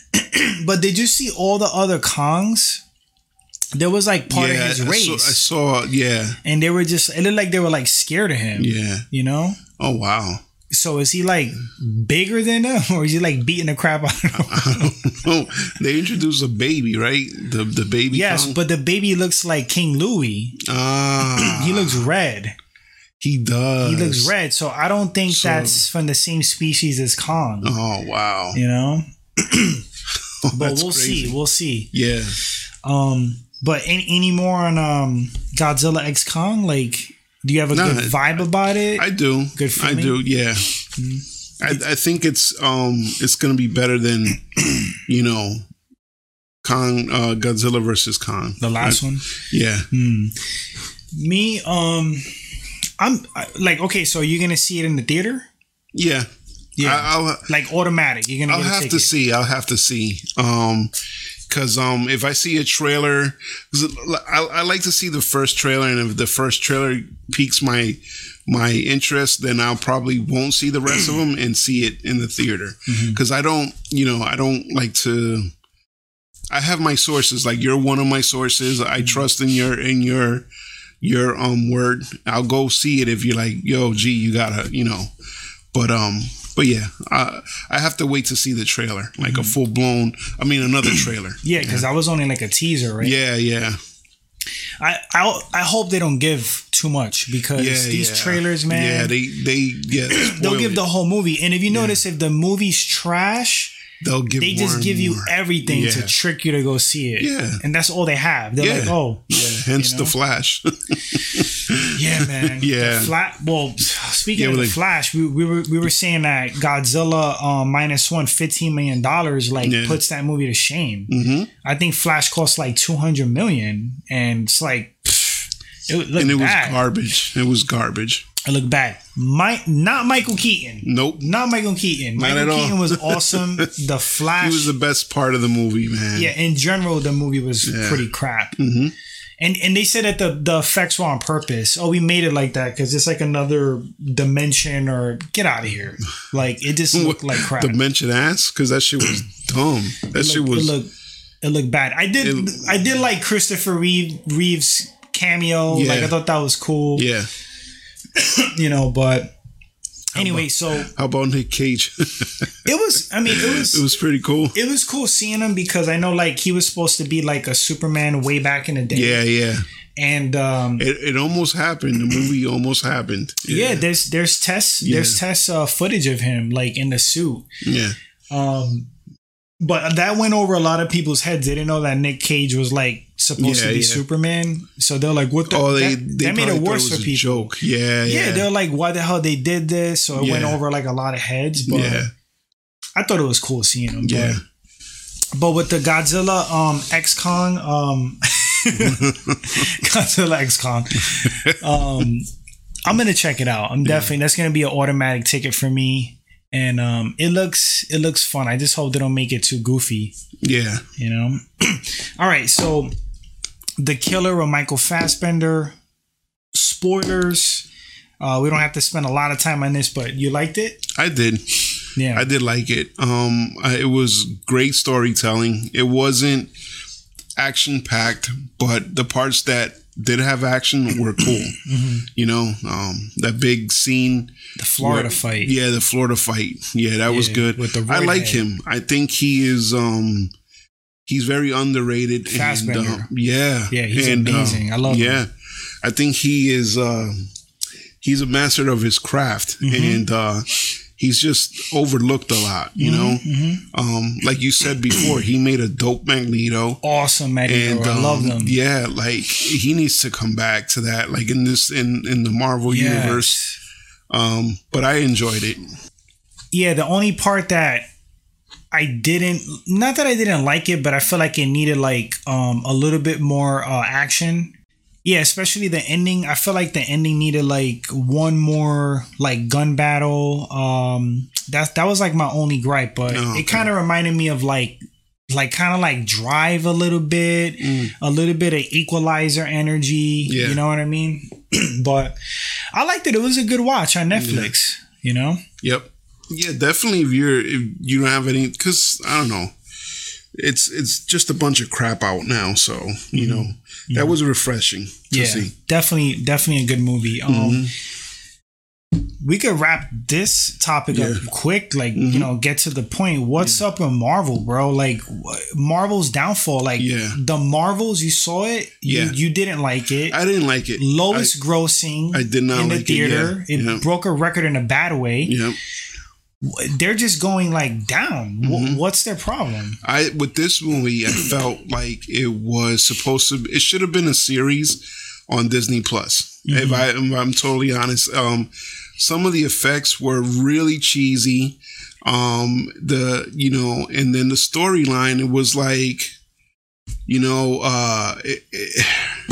[SPEAKER 1] But did you see all the other Kongs? There was like part
[SPEAKER 2] yeah,
[SPEAKER 1] of his race.
[SPEAKER 2] I saw, I saw, yeah.
[SPEAKER 1] And they were just, it looked like they were like scared of him.
[SPEAKER 2] Yeah.
[SPEAKER 1] You know?
[SPEAKER 2] Oh, wow.
[SPEAKER 1] So is he like bigger than them, or is he like beating the crap out of them?
[SPEAKER 2] I don't know. They introduced a baby, right? The the baby
[SPEAKER 1] Yes,
[SPEAKER 2] Kong?
[SPEAKER 1] But the baby looks like King Louis.
[SPEAKER 2] Ah.
[SPEAKER 1] He looks red.
[SPEAKER 2] He does.
[SPEAKER 1] He looks red. So I don't think so, that's from the same species as Kong.
[SPEAKER 2] Oh, wow.
[SPEAKER 1] You know?
[SPEAKER 2] Oh,
[SPEAKER 1] but we'll
[SPEAKER 2] crazy.
[SPEAKER 1] see. We'll see.
[SPEAKER 2] Yeah.
[SPEAKER 1] Um, but any, any more on um, Godzilla X Kong? Like, do you have a nah, good vibe about it?
[SPEAKER 2] I do.
[SPEAKER 1] Good feeling?
[SPEAKER 2] I do. Yeah. Mm-hmm. I, I think it's um it's gonna be better than you know Kong uh, Godzilla versus Kong.
[SPEAKER 1] The last
[SPEAKER 2] I,
[SPEAKER 1] one.
[SPEAKER 2] Yeah.
[SPEAKER 1] Hmm. Me um, I'm like okay. So you're gonna see it in the theater?
[SPEAKER 2] Yeah.
[SPEAKER 1] Yeah,
[SPEAKER 2] I, I'll,
[SPEAKER 1] like automatic. You're gonna.
[SPEAKER 2] I'll
[SPEAKER 1] get a
[SPEAKER 2] have
[SPEAKER 1] ticket.
[SPEAKER 2] to see. I'll have to see. Um, because um, if I see a trailer, I, I like to see the first trailer, and if the first trailer piques my my interest, then I'll probably won't see the rest of them and see it in the theater. Because mm-hmm. I don't, you know, I don't like to. I have my sources. Like you're one of my sources. I mm-hmm. trust in your in your your um word. I'll go see it if you're like, yo, G, you gotta, you know, but um. But yeah, uh, I have to wait to see the trailer, like mm-hmm. a full blown. I mean, another trailer.
[SPEAKER 1] Yeah, because yeah. that was only like a teaser, right?
[SPEAKER 2] Yeah, yeah.
[SPEAKER 1] I I, I hope they don't give too much because
[SPEAKER 2] yeah,
[SPEAKER 1] these
[SPEAKER 2] yeah.
[SPEAKER 1] trailers, man.
[SPEAKER 2] Yeah, they they yeah.
[SPEAKER 1] They'll give
[SPEAKER 2] it.
[SPEAKER 1] the whole movie, and if you notice,
[SPEAKER 2] yeah.
[SPEAKER 1] if the movie's trash.
[SPEAKER 2] They'll give
[SPEAKER 1] they just give
[SPEAKER 2] more.
[SPEAKER 1] you everything
[SPEAKER 2] yeah.
[SPEAKER 1] to trick you to go see it.
[SPEAKER 2] Yeah.
[SPEAKER 1] And that's all they have. They're
[SPEAKER 2] yeah.
[SPEAKER 1] like, oh.
[SPEAKER 2] Yeah. Hence you know? The Flash.
[SPEAKER 1] yeah, man.
[SPEAKER 2] Yeah.
[SPEAKER 1] The Fla- well, speaking
[SPEAKER 2] yeah,
[SPEAKER 1] of the
[SPEAKER 2] like-
[SPEAKER 1] Flash, we, we were we were saying that Godzilla um, minus one, fifteen million dollars, like
[SPEAKER 2] yeah.
[SPEAKER 1] puts that movie to shame.
[SPEAKER 2] Mm-hmm.
[SPEAKER 1] I think Flash cost like two hundred million dollars, and it's like, pff, it looked
[SPEAKER 2] and it
[SPEAKER 1] bad.
[SPEAKER 2] was garbage. It was garbage.
[SPEAKER 1] It looked bad. My, not Michael Keaton.
[SPEAKER 2] Nope.
[SPEAKER 1] Not Michael Keaton.
[SPEAKER 2] Not
[SPEAKER 1] Michael
[SPEAKER 2] at
[SPEAKER 1] Keaton
[SPEAKER 2] all.
[SPEAKER 1] was awesome. The Flash.
[SPEAKER 2] He was the best part of the movie, man.
[SPEAKER 1] Yeah, in general, the movie was
[SPEAKER 2] yeah.
[SPEAKER 1] pretty crap.
[SPEAKER 2] Mm-hmm.
[SPEAKER 1] And and they said that the, the effects were on purpose. Oh, we made it like that because it's like another dimension or get out of here. Like, it just looked like crap.
[SPEAKER 2] Dimension ass? Because that shit was dumb. That
[SPEAKER 1] it
[SPEAKER 2] shit
[SPEAKER 1] looked,
[SPEAKER 2] was...
[SPEAKER 1] It looked, it looked bad. I did it, I did like Christopher Reeve, Reeve's cameo.
[SPEAKER 2] Yeah.
[SPEAKER 1] Like, I thought that was cool.
[SPEAKER 2] Yeah.
[SPEAKER 1] You know, but anyway,
[SPEAKER 2] how about,
[SPEAKER 1] so
[SPEAKER 2] how about Nick Cage?
[SPEAKER 1] it was. I mean, it was.
[SPEAKER 2] It was pretty cool.
[SPEAKER 1] It was cool seeing him because I know, like, he was supposed to be like a Superman way back in the day.
[SPEAKER 2] Yeah, yeah.
[SPEAKER 1] And um,
[SPEAKER 2] it, it almost happened. The movie almost happened.
[SPEAKER 1] Yeah, yeah there's there's tests
[SPEAKER 2] yeah.
[SPEAKER 1] there's test uh, footage of him like in the suit.
[SPEAKER 2] Yeah.
[SPEAKER 1] Um, but that went over a lot of people's heads. They didn't know that Nick Cage was like supposed
[SPEAKER 2] yeah,
[SPEAKER 1] to be
[SPEAKER 2] yeah.
[SPEAKER 1] Superman. So they're like, "What the?"
[SPEAKER 2] Oh, they,
[SPEAKER 1] that,
[SPEAKER 2] they
[SPEAKER 1] that made it worse
[SPEAKER 2] it
[SPEAKER 1] for people.
[SPEAKER 2] Joke. Yeah, yeah,
[SPEAKER 1] yeah. They're like, "Why the hell they did this?" So it
[SPEAKER 2] yeah.
[SPEAKER 1] went over like a lot of heads. But
[SPEAKER 2] yeah.
[SPEAKER 1] I thought it was cool seeing him.
[SPEAKER 2] Yeah.
[SPEAKER 1] But, but with the Godzilla um, X Kong, um, Godzilla X Kong, um, I'm gonna check it out. I'm definitely that's gonna be an automatic ticket for me. And um, it looks it looks fun. I just hope they don't make it too goofy.
[SPEAKER 2] Yeah.
[SPEAKER 1] You know? All right, so The Killer with Michael Fassbender. Spoilers. Uh, we don't have to spend a lot of time on this, but you liked it?
[SPEAKER 2] I did.
[SPEAKER 1] Yeah.
[SPEAKER 2] I did like it. Um, I, it was great storytelling. It wasn't action-packed, but the parts that did have action were cool. Mm-hmm. You know, um, that big scene.
[SPEAKER 1] The Florida
[SPEAKER 2] where,
[SPEAKER 1] fight.
[SPEAKER 2] Yeah, the Florida fight. Yeah, that yeah, was good. With the I like head. him. I think he is um he's very underrated.
[SPEAKER 1] Fassbender.
[SPEAKER 2] And, uh, yeah.
[SPEAKER 1] Yeah, he's
[SPEAKER 2] and,
[SPEAKER 1] amazing.
[SPEAKER 2] Uh,
[SPEAKER 1] I love
[SPEAKER 2] yeah,
[SPEAKER 1] him.
[SPEAKER 2] Yeah. I think he is uh he's a master of his craft. Mm-hmm. And uh he's just overlooked a lot, you mm-hmm, know. Mm-hmm. Um, like you said before, he made a dope Magneto,
[SPEAKER 1] awesome Magneto. And, um, I love them.
[SPEAKER 2] Yeah, like he needs to come back to that, like in this in in the Marvel yes. universe. Um, but I enjoyed it.
[SPEAKER 1] Yeah, the only part that I didn't, not that I didn't like it, but I feel like it needed like um a little bit more uh, action. Yeah, especially the ending. I feel like the ending needed like one more like gun battle. Um, that that was like my only gripe, but oh, okay. it kind of reminded me of like like kind of like Drive a little bit, mm. a little bit of Equalizer energy. Yeah. You know what I mean? But I liked it. It was a good watch on Netflix. Yeah. You know?
[SPEAKER 2] Yep. Yeah, definitely. If you're if you don't have any, because I don't know. It's it's just a bunch of crap out now, so you know mm-hmm. that was refreshing to
[SPEAKER 1] yeah,
[SPEAKER 2] see.
[SPEAKER 1] Definitely, definitely a good movie. Um, mm-hmm. We could wrap this topic yeah. up quick, like mm-hmm. you know, get to the point. What's yeah. up with Marvel, bro? Like Marvel's downfall. Like yeah. the Marvels, you saw it. You, yeah, you didn't like it.
[SPEAKER 2] I didn't like it.
[SPEAKER 1] Lowest
[SPEAKER 2] I,
[SPEAKER 1] grossing.
[SPEAKER 2] I did not
[SPEAKER 1] in the
[SPEAKER 2] like
[SPEAKER 1] theater.
[SPEAKER 2] It, yeah.
[SPEAKER 1] it
[SPEAKER 2] yeah.
[SPEAKER 1] broke a record in a bad way.
[SPEAKER 2] Yeah.
[SPEAKER 1] They're just going like down. Mm-hmm. What's their problem?
[SPEAKER 2] I with this movie, I felt like it was supposed to. It should have been a series on Disney Plus. Mm-hmm. If I, if I'm totally honest, um, some of the effects were really cheesy. Um, the you know, and then the storyline, it was like, you know, uh, it, it,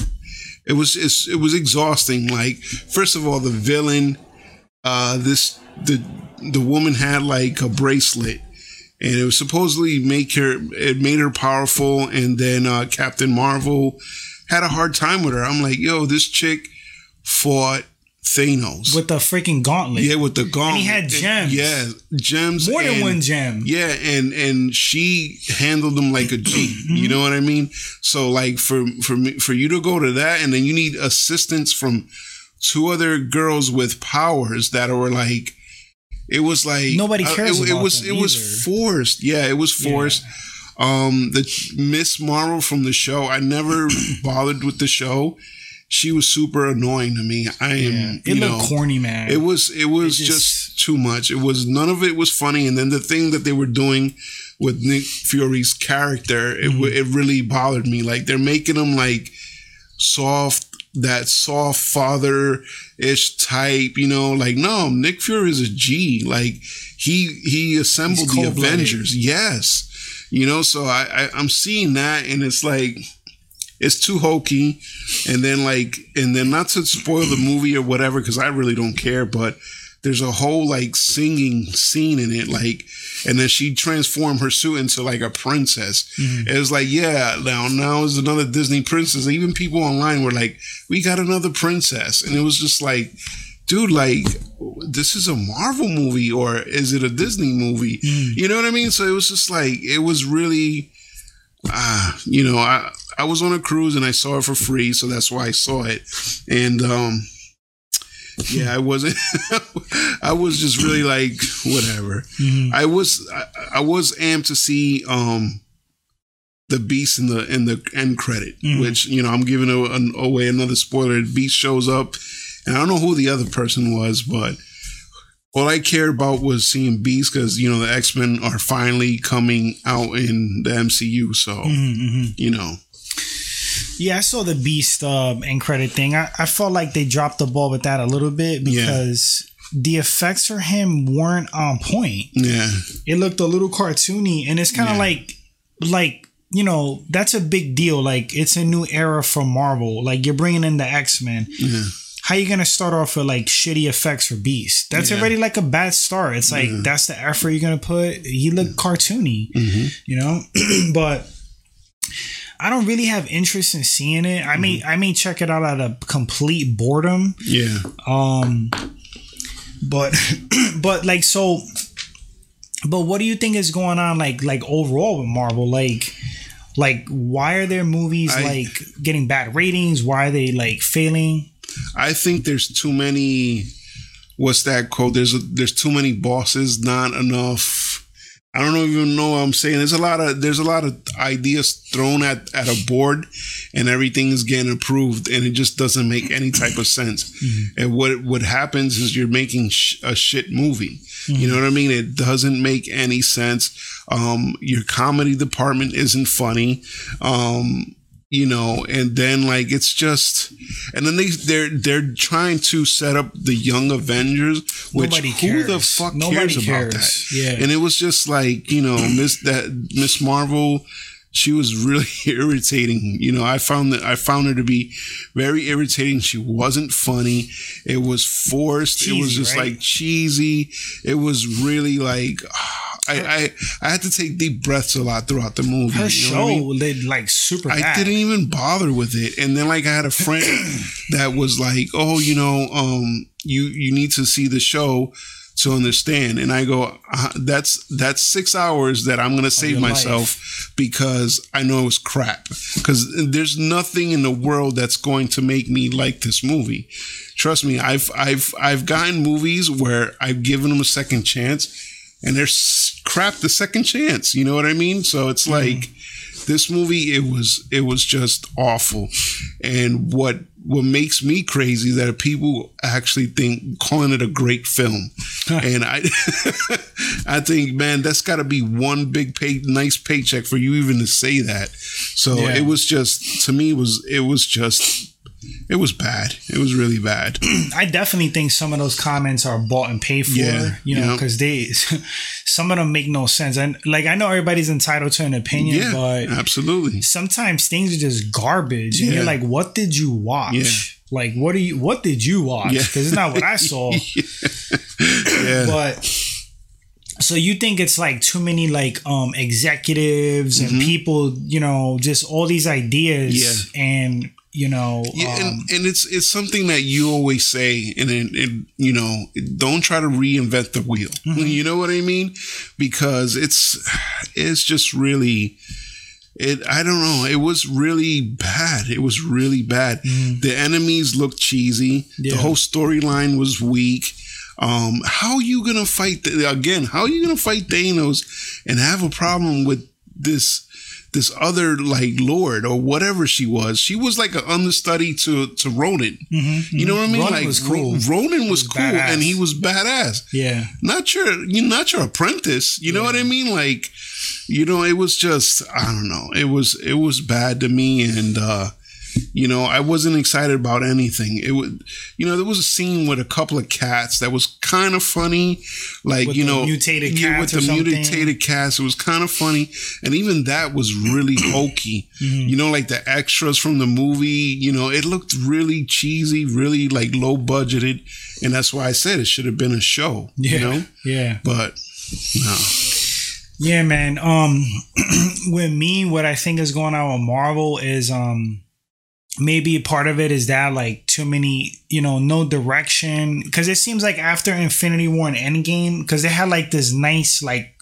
[SPEAKER 2] it was it's, it was exhausting. Like, first of all, the villain, uh, this the. The woman had like a bracelet, and it was supposedly make her. It made her powerful, and then uh, Captain Marvel had a hard time with her. I'm like, yo, this chick fought Thanos
[SPEAKER 1] with the freaking gauntlet.
[SPEAKER 2] Yeah, with the gauntlet.
[SPEAKER 1] And he had gems.
[SPEAKER 2] And, yeah, gems.
[SPEAKER 1] More than
[SPEAKER 2] and,
[SPEAKER 1] one gem.
[SPEAKER 2] Yeah, and and she handled them like a G. You know what I mean? So like for for me, for you to go to that, and then you need assistance from two other girls with powers that were like. It was like
[SPEAKER 1] nobody cares
[SPEAKER 2] uh, it,
[SPEAKER 1] about
[SPEAKER 2] it was
[SPEAKER 1] them
[SPEAKER 2] it
[SPEAKER 1] either.
[SPEAKER 2] was forced. Yeah, it was forced. Yeah. Um, the Miss Marvel from the show, I never bothered with the show. She was super annoying to me. I am. Yeah.
[SPEAKER 1] It
[SPEAKER 2] you
[SPEAKER 1] looked
[SPEAKER 2] know,
[SPEAKER 1] corny, man.
[SPEAKER 2] It was. It was
[SPEAKER 1] it
[SPEAKER 2] just,
[SPEAKER 1] just
[SPEAKER 2] too much. It was none of it was funny. And then the thing that they were doing with Nick Fury's character, mm-hmm. it it really bothered me. Like they're making him like soft. That soft father-ish type, you know, like no, Nick Fury is a G. Like he he assembled the Avengers, yes, you know. So I, I I'm seeing that, and it's like it's too hokey, and then like and then not to spoil the movie or whatever, because I really don't care, but there's a whole like singing scene in it, like, and then she transformed her suit into like a princess. Mm-hmm. It was like, yeah, now now is another Disney princess. Even people online were like, we got another princess, and it was just like, dude, like this is a Marvel movie or is it a Disney movie? Mm-hmm. You know what I mean? So it was just like it was really, ah, uh, you know, I I was on a cruise and I saw it for free, so that's why I saw it, and um. Yeah, I wasn't. I was just really like whatever. Mm-hmm. I was. I, I was amped to see um, the Beast in the in the end credit, mm-hmm. which you know I'm giving a, an, away another spoiler. The Beast shows up, and I don't know who the other person was, but all I cared about was seeing Beast because you know the X-Men are finally coming out in the M C U. So mm-hmm. you know.
[SPEAKER 1] Yeah, I saw the Beast uh, end credit thing. I, I felt like they dropped the ball with that a little bit because yeah. the effects for him weren't on point.
[SPEAKER 2] Yeah.
[SPEAKER 1] It looked a little cartoony, and it's kind of yeah. like, like, you know, that's a big deal. Like, it's a new era for Marvel. Like, you're bringing in the X-Men.
[SPEAKER 2] Yeah.
[SPEAKER 1] how you gonna start off with like shitty effects for Beast? That's yeah. already like a bad start. It's like yeah. that's the effort you're gonna put. He looked cartoony, mm-hmm. you know, but I don't really have interest in seeing it. I mm-hmm. may I may check it out out of complete boredom.
[SPEAKER 2] Yeah.
[SPEAKER 1] Um. But but like so. But what do you think is going on? Like like overall with Marvel, like. Like, why are their movies I, like getting bad ratings? Why are they like failing?
[SPEAKER 2] I think there's too many. What's that quote? There's a, there's too many bosses, not enough. I don't even know what I'm saying. There's a lot of there's a lot of ideas thrown at, at a board, and everything is getting approved, and it just doesn't make any type of sense. Mm-hmm. And what what happens is you're making sh- a shit movie. Mm-hmm. You know what I mean? It doesn't make any sense. Um, your comedy department isn't funny. Um, you know, and then like it's just, and then they they're they're trying to set up the Young Avengers, which
[SPEAKER 1] Nobody
[SPEAKER 2] who
[SPEAKER 1] cares.
[SPEAKER 2] the fuck
[SPEAKER 1] Nobody
[SPEAKER 2] cares,
[SPEAKER 1] cares
[SPEAKER 2] about that?
[SPEAKER 1] Yeah,
[SPEAKER 2] and it was just like, you know, Miss that Miss Marvel. She was really irritating. You know, I found that I found her to be very irritating. She wasn't funny. It was forced. Cheesy, it was just right? like cheesy. It was really like I, I I had to take deep breaths a lot throughout the movie.
[SPEAKER 1] Her
[SPEAKER 2] you know
[SPEAKER 1] show
[SPEAKER 2] I mean?
[SPEAKER 1] did like super
[SPEAKER 2] I
[SPEAKER 1] bad.
[SPEAKER 2] didn't even bother with it. And then like I had a friend that was like, oh, you know, um, you you need to see the show to understand. And I go, uh, that's that's six hours that I'm going to save myself life. Because I know it was crap. Because there's nothing in the world that's going to make me like this movie. Trust me, I've I've I've gotten movies where I've given them a second chance, and they're crap the second chance. You know what I mean? So it's mm. like this movie. It was it was just awful. And what what makes me crazy is that people actually think calling it a great film. And I I think, man, that's got to be one big pay, nice paycheck for you even to say that. So yeah. it was just, to me, it was it was just. It was bad. It was really bad.
[SPEAKER 1] I definitely think some of those comments are bought and paid for, yeah, you know, because yeah. they, some of them make no sense. And like, I know everybody's entitled to an opinion, yeah, but
[SPEAKER 2] absolutely.
[SPEAKER 1] Sometimes things are just garbage.
[SPEAKER 2] Yeah.
[SPEAKER 1] And you're like, what did you watch? Yeah. Like, what do you, what did you watch? Because yeah. it's not what I saw. yeah. But so you think it's like too many like um executives mm-hmm. and people, you know, just all these ideas yeah. and, you know,
[SPEAKER 2] yeah,
[SPEAKER 1] um,
[SPEAKER 2] and, and it's it's something that you always say, and, and, and you know, don't try to reinvent the wheel. Mm-hmm. You know what I mean? Because it's it's just really, it. I don't know. It was really bad. It was really bad. Mm-hmm. The enemies looked cheesy. Yeah. The whole storyline was weak. Um, how are you gonna fight the, again? How are you gonna fight Thanos and have a problem with this? This other like Lord or whatever she was, she was like an understudy to to Ronan. Mm-hmm, you know what I mean?
[SPEAKER 1] Ronan
[SPEAKER 2] like
[SPEAKER 1] was cool.
[SPEAKER 2] Ronan was, was cool, badass. And he was badass.
[SPEAKER 1] Yeah,
[SPEAKER 2] not your you not your apprentice. You know yeah. what I mean? Like, you know, it was just I don't know. It was it was bad to me, and uh, you know, I wasn't excited about anything. It would, you know, there was a scene with a couple of cats that was kind of funny, like
[SPEAKER 1] with
[SPEAKER 2] you know,
[SPEAKER 1] mutated cats
[SPEAKER 2] yeah, with
[SPEAKER 1] or
[SPEAKER 2] the
[SPEAKER 1] something.
[SPEAKER 2] mutated cats. It was kind of funny, and even that was really hokey. Mm-hmm. You know, like the extras from the movie. You know, it looked really cheesy, really like low budgeted, and that's why I said it should have been a show.
[SPEAKER 1] Yeah,
[SPEAKER 2] you know,
[SPEAKER 1] yeah,
[SPEAKER 2] but no.
[SPEAKER 1] Yeah, man. Um, with me, what I think is going on with Marvel is um. maybe part of it is that like too many, you know, no direction. Because it seems like after Infinity War and Endgame, because they had like this nice like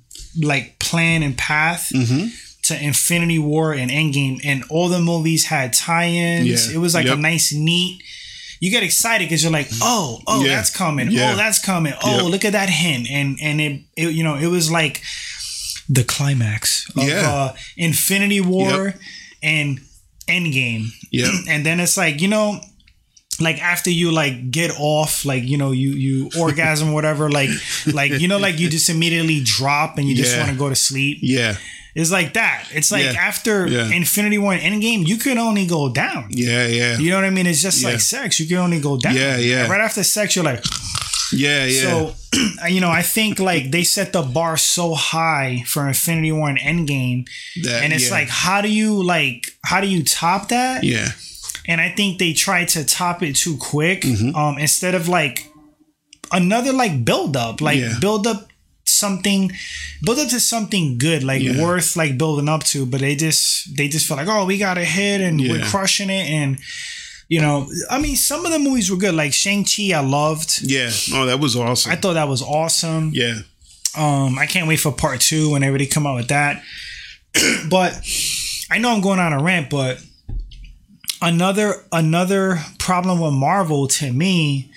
[SPEAKER 1] like plan and path mm-hmm. to Infinity War and Endgame, and all the movies had tie-ins. Yeah. It was like yep. a nice, neat. You get excited because you're like, oh, oh, yeah. that's coming. Yeah. Oh, that's coming. Oh, yep. look at that hint. And and it, it, you know, it was like the climax of yeah. uh, Infinity War yep. and Endgame. Yeah. And then it's like, you know, like after you like get off, like, you know, you you orgasm, whatever, like like you know, like you just immediately drop and you just yeah. want to go to sleep.
[SPEAKER 2] Yeah.
[SPEAKER 1] It's like that. It's like
[SPEAKER 2] yeah.
[SPEAKER 1] after
[SPEAKER 2] yeah.
[SPEAKER 1] Infinity War and Endgame, you can only go down.
[SPEAKER 2] Yeah, yeah.
[SPEAKER 1] You know what I mean? It's just
[SPEAKER 2] yeah.
[SPEAKER 1] like sex. You can only go down.
[SPEAKER 2] Yeah, yeah.
[SPEAKER 1] Right after sex, you're like,
[SPEAKER 2] yeah, yeah.
[SPEAKER 1] So, you know, I think like they set the bar so high for Infinity War and Endgame, that, and it's yeah. like, how do you like, how do you top that?
[SPEAKER 2] Yeah.
[SPEAKER 1] and I think they tried to top it too quick.
[SPEAKER 2] Mm-hmm.
[SPEAKER 1] Um, instead of like another like build up, like
[SPEAKER 2] Yeah.
[SPEAKER 1] build up something, build up to something good, like
[SPEAKER 2] Yeah.
[SPEAKER 1] worth like building up to. But they just they just feel like, oh, we got a hit and we're
[SPEAKER 2] Yeah.
[SPEAKER 1] crushing it. And you know, I mean, some of the movies were good. Like Shang-Chi, I loved.
[SPEAKER 2] Yeah. Oh, that was awesome.
[SPEAKER 1] I thought that was awesome.
[SPEAKER 2] yeah.
[SPEAKER 1] Um, I can't wait for part two whenever they come out with that. But I know I'm going on a rant, but another another problem with Marvel to me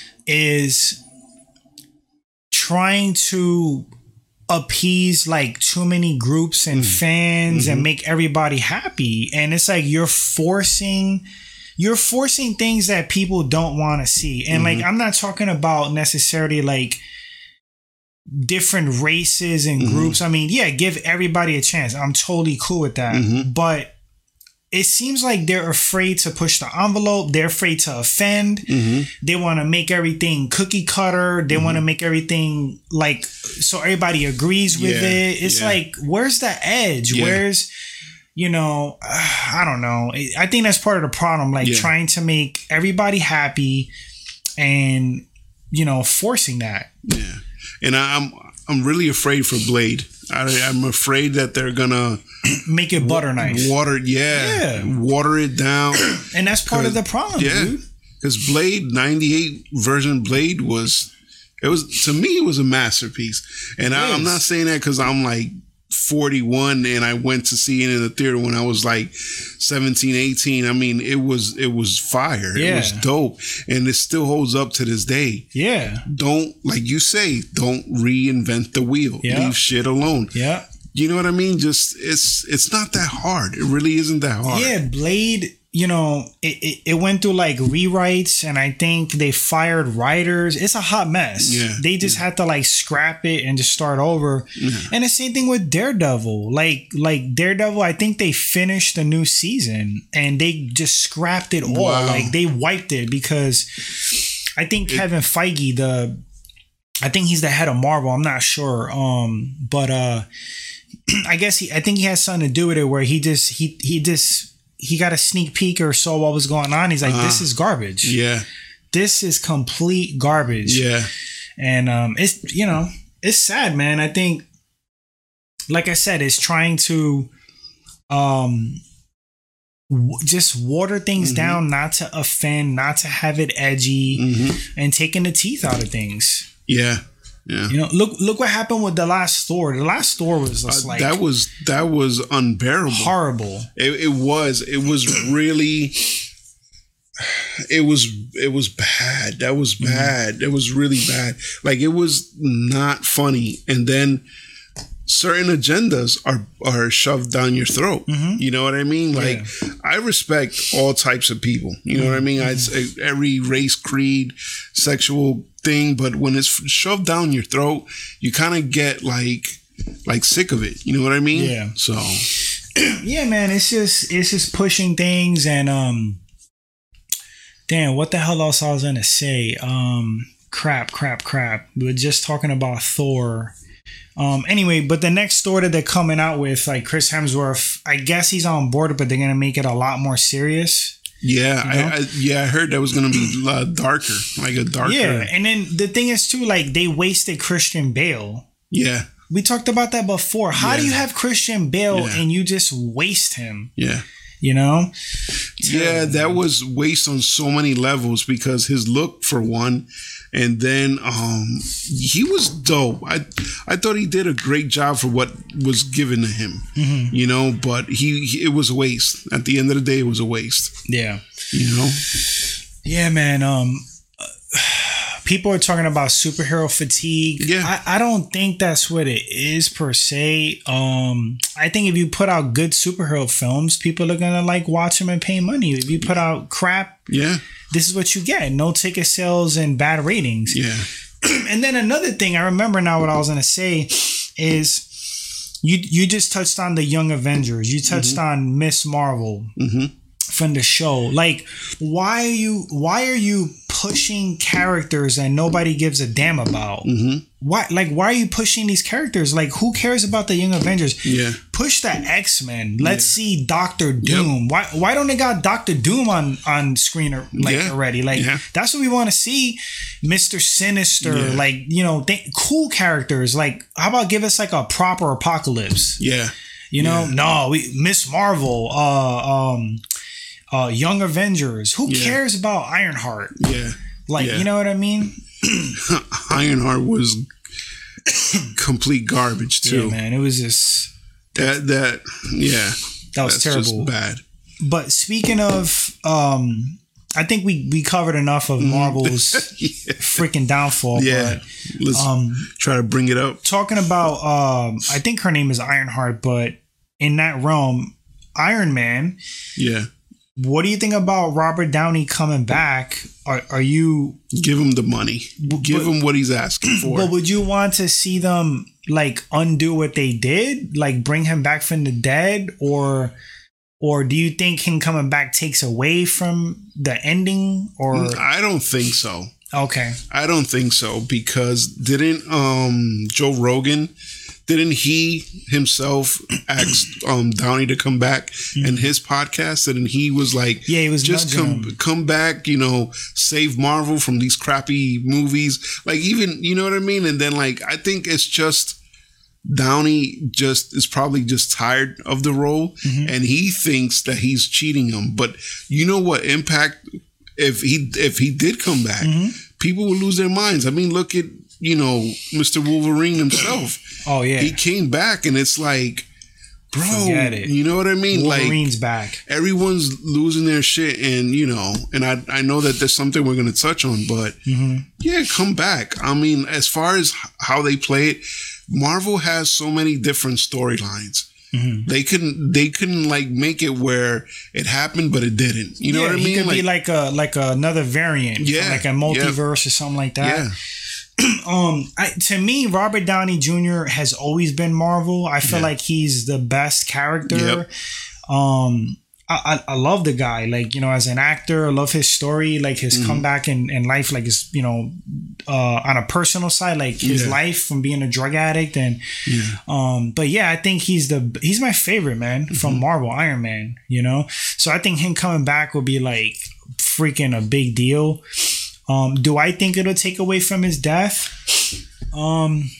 [SPEAKER 1] is trying to appease like too many groups and
[SPEAKER 2] Mm.
[SPEAKER 1] fans
[SPEAKER 2] Mm-hmm.
[SPEAKER 1] and make everybody happy. And it's like you're forcing you're forcing things that people don't want to see. And
[SPEAKER 2] Mm-hmm.
[SPEAKER 1] like I'm not talking about necessarily like different races and
[SPEAKER 2] Mm-hmm.
[SPEAKER 1] groups. I mean, yeah, give everybody a chance. I'm totally cool with that.
[SPEAKER 2] Mhm.
[SPEAKER 1] But it seems like they're afraid to push the envelope. They're afraid to offend.
[SPEAKER 2] Mm-hmm.
[SPEAKER 1] They want to make everything cookie cutter. They want to make everything like so everybody agrees with
[SPEAKER 2] Yeah,
[SPEAKER 1] it. It's
[SPEAKER 2] yeah.
[SPEAKER 1] like, where's the edge?
[SPEAKER 2] Yeah.
[SPEAKER 1] Where's, you know, I don't know. I think that's part of the problem. Like
[SPEAKER 2] Yeah.
[SPEAKER 1] trying to make everybody happy and, you know, forcing that.
[SPEAKER 2] Yeah. And I, I'm I'm really afraid for Blade. I, I'm afraid that they're gonna
[SPEAKER 1] Make it butter nice.
[SPEAKER 2] water, yeah,
[SPEAKER 1] Yeah.
[SPEAKER 2] water it down.
[SPEAKER 1] And that's part of the problem,
[SPEAKER 2] Yeah,
[SPEAKER 1] dude.
[SPEAKER 2] because Blade ninety-eight version Blade was, it was to me it was a masterpiece. And I, I'm
[SPEAKER 1] is.
[SPEAKER 2] not saying that because I'm like forty-one and I went to see it in the theater when I was like seventeen, eighteen. I mean, it was it was fire. It
[SPEAKER 1] Yeah.
[SPEAKER 2] was dope, and it still holds up to this day.
[SPEAKER 1] Yeah.
[SPEAKER 2] Don't, like you say, don't reinvent the wheel.
[SPEAKER 1] Yeah.
[SPEAKER 2] Leave shit alone.
[SPEAKER 1] Yeah.
[SPEAKER 2] You know what I mean? Just it's it's not that hard. It really isn't that hard.
[SPEAKER 1] Yeah, Blade, you know, it, it, it went through like rewrites and I think they fired writers. It's a hot mess.
[SPEAKER 2] Yeah,
[SPEAKER 1] They just had to like scrap it and just start over. And the same thing with Daredevil. Like like Daredevil, I think they finished the new season and they just scrapped it all.
[SPEAKER 2] Wow.
[SPEAKER 1] Like they wiped it because I think Kevin Feige, the I think he's the head of Marvel. I'm not sure. Um, but uh I guess he I think he has something to do with it where he just he he just he got a sneak peek or saw what was going on. He's like,
[SPEAKER 2] Uh-huh.
[SPEAKER 1] this is garbage.
[SPEAKER 2] Yeah.
[SPEAKER 1] This is complete garbage.
[SPEAKER 2] Yeah.
[SPEAKER 1] And um it's you know, it's sad, man. I think like I said, it's trying to um w- just water things
[SPEAKER 2] Mhm.
[SPEAKER 1] down, not to offend, not to have it edgy,
[SPEAKER 2] hmm
[SPEAKER 1] and taking the teeth out of things.
[SPEAKER 2] Yeah. Yeah.
[SPEAKER 1] You know, look look what happened with the last Thor. The last Thor was just
[SPEAKER 2] Uh,
[SPEAKER 1] like
[SPEAKER 2] that was that was unbearable.
[SPEAKER 1] horrible.
[SPEAKER 2] It, it was. It was really. It was. It was bad. That was bad. It was really bad. Like it was not funny. And then certain agendas are are shoved down your throat. You know what I mean? Like I respect all types of people. You know what I mean? I'd say every race, creed, sexual thing, but when it's shoved down your throat, you kind of get like like sick of it. You know what I mean?
[SPEAKER 1] Yeah.
[SPEAKER 2] So
[SPEAKER 1] Yeah, man, it's just it's just pushing things and um damn, what the hell else I was gonna say? Um crap, crap, crap. We were just talking about Thor. Um anyway, but the next Thor that they're coming out with, like Chris Hemsworth, I guess he's on board, but they're gonna make it a lot more serious.
[SPEAKER 2] yeah,
[SPEAKER 1] You know?
[SPEAKER 2] I, I yeah, I heard that was gonna be a lot darker, like a darker.
[SPEAKER 1] Yeah, and then the thing is too, like they wasted Christian Bale.
[SPEAKER 2] yeah,
[SPEAKER 1] We talked about that before. How do
[SPEAKER 2] Yeah.
[SPEAKER 1] you have Christian Bale
[SPEAKER 2] Yeah.
[SPEAKER 1] and you just waste him?
[SPEAKER 2] yeah.
[SPEAKER 1] You know?
[SPEAKER 2] Yeah, that was waste on so many levels because his look for one, and then um he was dope. I I thought he did a great job for what was given to him.
[SPEAKER 1] Mm-hmm.
[SPEAKER 2] You know, but he, he it was a waste. At the end of the day, it was a waste.
[SPEAKER 1] Yeah.
[SPEAKER 2] You know?
[SPEAKER 1] Yeah, man. Um, people are talking about superhero fatigue.
[SPEAKER 2] Yeah.
[SPEAKER 1] I, I don't think that's what it is per se. Um, I think if you put out good superhero films, people are gonna like watch them and pay money. If you put out crap,
[SPEAKER 2] Yeah.
[SPEAKER 1] this is what you get: no ticket sales and bad ratings.
[SPEAKER 2] Yeah.
[SPEAKER 1] And then another thing I remember now, what I was gonna say is. You you just touched on the Young Avengers. You touched on Miss Marvel
[SPEAKER 2] Mm-hmm.
[SPEAKER 1] from the show. Like, why are you why are you pushing characters that nobody gives a damn about?
[SPEAKER 2] Mm-hmm.
[SPEAKER 1] Why, like, why are you pushing these characters? Like, who cares about the Young Avengers?
[SPEAKER 2] Yeah.
[SPEAKER 1] Push the X-Men. Let's yeah. see Doctor Doom.
[SPEAKER 2] Yep.
[SPEAKER 1] Why why don't they got Doctor Doom on, on screen or, like yeah. already? Like, yeah. that's what we want to see. Mister Sinister, yeah. like, you know, th- cool characters. Like, how about give us like a proper Apocalypse?
[SPEAKER 2] Yeah.
[SPEAKER 1] You know,
[SPEAKER 2] yeah.
[SPEAKER 1] no, we Miss Marvel, uh, um, uh, Young Avengers. Who yeah. cares about Ironheart?
[SPEAKER 2] Yeah.
[SPEAKER 1] Like,
[SPEAKER 2] yeah.
[SPEAKER 1] you know what I mean?
[SPEAKER 2] Ironheart was complete garbage too.
[SPEAKER 1] Yeah, man. It was just
[SPEAKER 2] that that yeah.
[SPEAKER 1] That was terrible.
[SPEAKER 2] Just bad.
[SPEAKER 1] But speaking of, um, I think we, we covered enough of Marvel's yeah. freaking downfall.
[SPEAKER 2] Yeah.
[SPEAKER 1] But,
[SPEAKER 2] Let's um, try to bring it up.
[SPEAKER 1] Talking about, um, I think her name is Ironheart, but in that realm, Iron Man.
[SPEAKER 2] Yeah.
[SPEAKER 1] What do you think about Robert Downey coming back? Are, are you...
[SPEAKER 2] Give him the money. Give but, him what he's asking for.
[SPEAKER 1] But would you want to see them, like, undo what they did? Like, bring him back from the dead? Or or do you think him coming back takes away from the ending? Or
[SPEAKER 2] I don't think so.
[SPEAKER 1] Okay.
[SPEAKER 2] I don't think so. Because didn't um, Joe Rogan... Didn't he himself ask um, Downey to come back mm-hmm. in his podcast? And he was like,
[SPEAKER 1] yeah, he was
[SPEAKER 2] just come
[SPEAKER 1] him.
[SPEAKER 2] come back, you know, save Marvel from these crappy movies. Like, even, you know what I mean? And then, like, I think it's just Downey just is probably just tired of the role. Mm-hmm. And he thinks that he's cheating him. But you know what impact, if he, if he did come back, mm-hmm. people would lose their minds. I mean, look at, you know, Mister Wolverine himself.
[SPEAKER 1] Oh, yeah.
[SPEAKER 2] He came back and it's like, bro,
[SPEAKER 1] it.
[SPEAKER 2] You know what I mean?
[SPEAKER 1] Wolverine's
[SPEAKER 2] like,
[SPEAKER 1] back.
[SPEAKER 2] Everyone's losing their shit. And, you know, and I, I know that there's something we're going to touch on, but mm-hmm. yeah, come back. I mean, as far as how they play it, Marvel has so many different storylines. Mm-hmm. They couldn't, they couldn't like make it where it happened, but it didn't. You know
[SPEAKER 1] yeah,
[SPEAKER 2] what I mean?
[SPEAKER 1] It could
[SPEAKER 2] like,
[SPEAKER 1] be like a, like another variant.
[SPEAKER 2] Yeah.
[SPEAKER 1] Like a multiverse
[SPEAKER 2] yeah.
[SPEAKER 1] or something like that.
[SPEAKER 2] Yeah.
[SPEAKER 1] um, I, to me, Robert Downey Junior has always been Marvel. I feel
[SPEAKER 2] yeah.
[SPEAKER 1] like he's the best character.
[SPEAKER 2] Yep.
[SPEAKER 1] Um, I, I I love the guy. Like, you know, as an actor, I love his story, like his mm-hmm. comeback in, in life, like his, you know, uh, on a personal side, like his
[SPEAKER 2] yeah.
[SPEAKER 1] life from being a drug addict and,
[SPEAKER 2] yeah.
[SPEAKER 1] um, but yeah, I think he's the he's my favorite, man, mm-hmm. from Marvel, Iron Man. You know, so I think him coming back will be like freaking a big deal. Um, do I think it'll take away from his death? Um,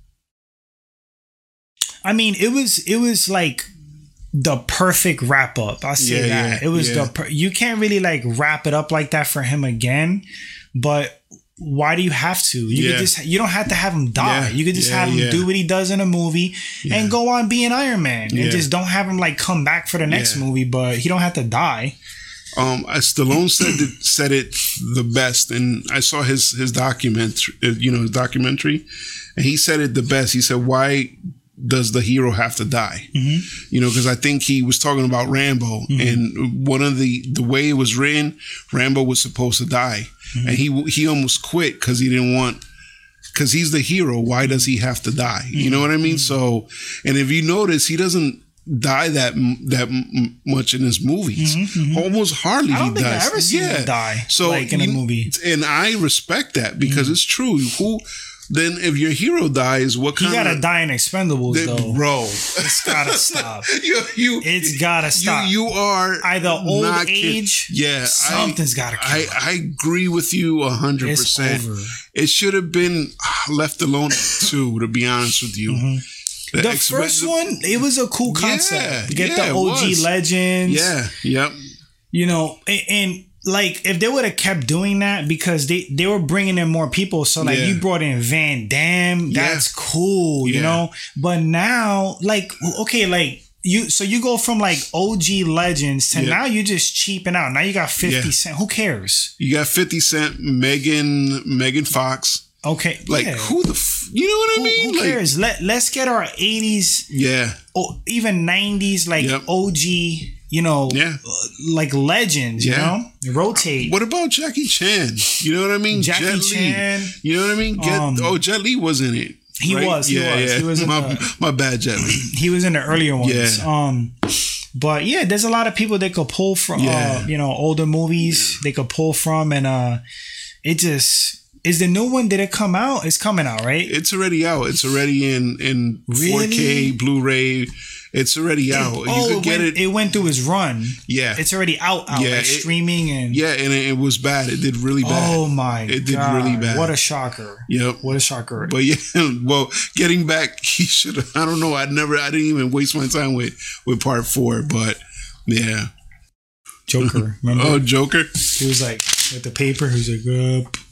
[SPEAKER 1] I mean, it was it was like the perfect wrap up. I'll say
[SPEAKER 2] yeah,
[SPEAKER 1] that
[SPEAKER 2] yeah,
[SPEAKER 1] it was
[SPEAKER 2] yeah.
[SPEAKER 1] the per- you can't really like wrap it up like that for him again. But why do you have to? You
[SPEAKER 2] yeah.
[SPEAKER 1] could just you don't have to have him die.
[SPEAKER 2] Yeah,
[SPEAKER 1] you could just
[SPEAKER 2] yeah,
[SPEAKER 1] have him
[SPEAKER 2] yeah.
[SPEAKER 1] do what he does in a movie
[SPEAKER 2] yeah.
[SPEAKER 1] and go on being Iron Man,
[SPEAKER 2] yeah.
[SPEAKER 1] and just don't have him like come back for the next
[SPEAKER 2] yeah.
[SPEAKER 1] movie. But he don't have to die.
[SPEAKER 2] Um, Stallone said it, said it the best, and I saw his his document, you know, his documentary, and he said it the best. He said, "Why does the hero have to die?" Mm-hmm. You know, because I think he was talking about Rambo, mm-hmm. and one of the the way it was written, Rambo was supposed to die, mm-hmm. and he he almost quit because he didn't want. Because he's the hero. Why does he have to die? Mm-hmm. You know what I mean? Mm-hmm. So, and if you notice, he doesn't die that that much in his movies. Mm-hmm, mm-hmm. Almost hardly
[SPEAKER 1] I don't
[SPEAKER 2] he
[SPEAKER 1] think
[SPEAKER 2] does.
[SPEAKER 1] I ever seen
[SPEAKER 2] yeah.
[SPEAKER 1] him die
[SPEAKER 2] so
[SPEAKER 1] like in a
[SPEAKER 2] you,
[SPEAKER 1] movie,
[SPEAKER 2] and I respect that because mm-hmm. it's true. Who then if your hero dies, what kind?
[SPEAKER 1] He gotta
[SPEAKER 2] of,
[SPEAKER 1] die in Expendables,
[SPEAKER 2] then,
[SPEAKER 1] though,
[SPEAKER 2] bro.
[SPEAKER 1] It's gotta stop.
[SPEAKER 2] you, you,
[SPEAKER 1] it's gotta stop.
[SPEAKER 2] You, you are
[SPEAKER 1] either old
[SPEAKER 2] not
[SPEAKER 1] age.
[SPEAKER 2] Kid. Yeah,
[SPEAKER 1] something's
[SPEAKER 2] I,
[SPEAKER 1] gotta.
[SPEAKER 2] I, I agree with you a hundred percent. It should have been left alone too. To be honest with you. Mm-hmm.
[SPEAKER 1] The, the X-Men, first one, it was a cool concept. Yeah, Get yeah, the O G legends.
[SPEAKER 2] Yeah, yep.
[SPEAKER 1] You know, and, and like if they would have kept doing that because they, they were bringing in more people. So like yeah. you brought in Van Damme, that's yeah. cool, you yeah. know. But now, like, okay, like you, so you go from like O G legends to yeah. now you just cheaping out. Now you got fifty yeah. Cent. Who cares?
[SPEAKER 2] You got fifty Cent, Megan, Megan Fox.
[SPEAKER 1] Okay,
[SPEAKER 2] like
[SPEAKER 1] yeah.
[SPEAKER 2] who the f- you know what I
[SPEAKER 1] who,
[SPEAKER 2] mean?
[SPEAKER 1] Who
[SPEAKER 2] like,
[SPEAKER 1] cares? Let Let's get our eighties,
[SPEAKER 2] yeah,
[SPEAKER 1] or even nineties, like yep. O G, you know,
[SPEAKER 2] yeah.
[SPEAKER 1] uh, like legends. Yeah. You know, rotate.
[SPEAKER 2] What about Jackie Chan? You know what I mean?
[SPEAKER 1] Jackie
[SPEAKER 2] Jet
[SPEAKER 1] Chan.
[SPEAKER 2] Li. You know what I mean? Get, um, oh, Jet Li was in it.
[SPEAKER 1] He
[SPEAKER 2] right?
[SPEAKER 1] was. He
[SPEAKER 2] yeah,
[SPEAKER 1] was.
[SPEAKER 2] Yeah.
[SPEAKER 1] He was. In
[SPEAKER 2] my
[SPEAKER 1] the,
[SPEAKER 2] my bad, Jet Li.
[SPEAKER 1] He was in the earlier ones.
[SPEAKER 2] Yeah.
[SPEAKER 1] Um, but yeah, there's a lot of people that could pull from. Yeah. Uh, you know, older movies yeah. they could pull from and uh. it just is the new one. Did it come out? It's coming out, right?
[SPEAKER 2] It's already out. It's already in in
[SPEAKER 1] Really?
[SPEAKER 2] four K Blu-ray. It's already out.
[SPEAKER 1] Oh,
[SPEAKER 2] You could
[SPEAKER 1] it
[SPEAKER 2] get
[SPEAKER 1] went,
[SPEAKER 2] it.
[SPEAKER 1] it went through its run.
[SPEAKER 2] Yeah,
[SPEAKER 1] It's already out, out
[SPEAKER 2] Yeah,
[SPEAKER 1] like
[SPEAKER 2] it-
[SPEAKER 1] streaming and.
[SPEAKER 2] yeah, and it, it was bad. It did really bad.
[SPEAKER 1] Oh my
[SPEAKER 2] It did
[SPEAKER 1] god!
[SPEAKER 2] really bad.
[SPEAKER 1] What a shocker!
[SPEAKER 2] Yep.
[SPEAKER 1] What a shocker!
[SPEAKER 2] But yeah, well, getting back, he should. I don't know. I never. I didn't even waste my time with with part four. But yeah.
[SPEAKER 1] Joker, remember?
[SPEAKER 2] Oh, Joker.
[SPEAKER 1] He was like with the paper. He was like up,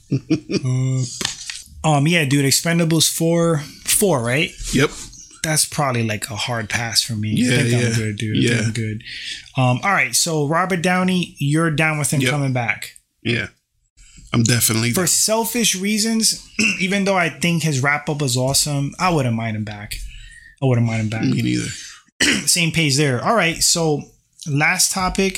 [SPEAKER 1] up. Um, yeah, dude. Expendables four, four, right?
[SPEAKER 2] Yep.
[SPEAKER 1] That's probably like a hard pass for me.
[SPEAKER 2] Yeah,
[SPEAKER 1] I think
[SPEAKER 2] yeah.
[SPEAKER 1] I'm good, dude. I
[SPEAKER 2] Yeah.
[SPEAKER 1] think I'm good. Um, all right. So Robert Downey, you're down with him
[SPEAKER 2] Yep.
[SPEAKER 1] coming back.
[SPEAKER 2] Yeah. I'm definitely.
[SPEAKER 1] For selfish reasons, even though I think his wrap up was awesome, I wouldn't mind him back. I wouldn't mind him back.
[SPEAKER 2] Me neither.
[SPEAKER 1] Same page there. All right. So last topic,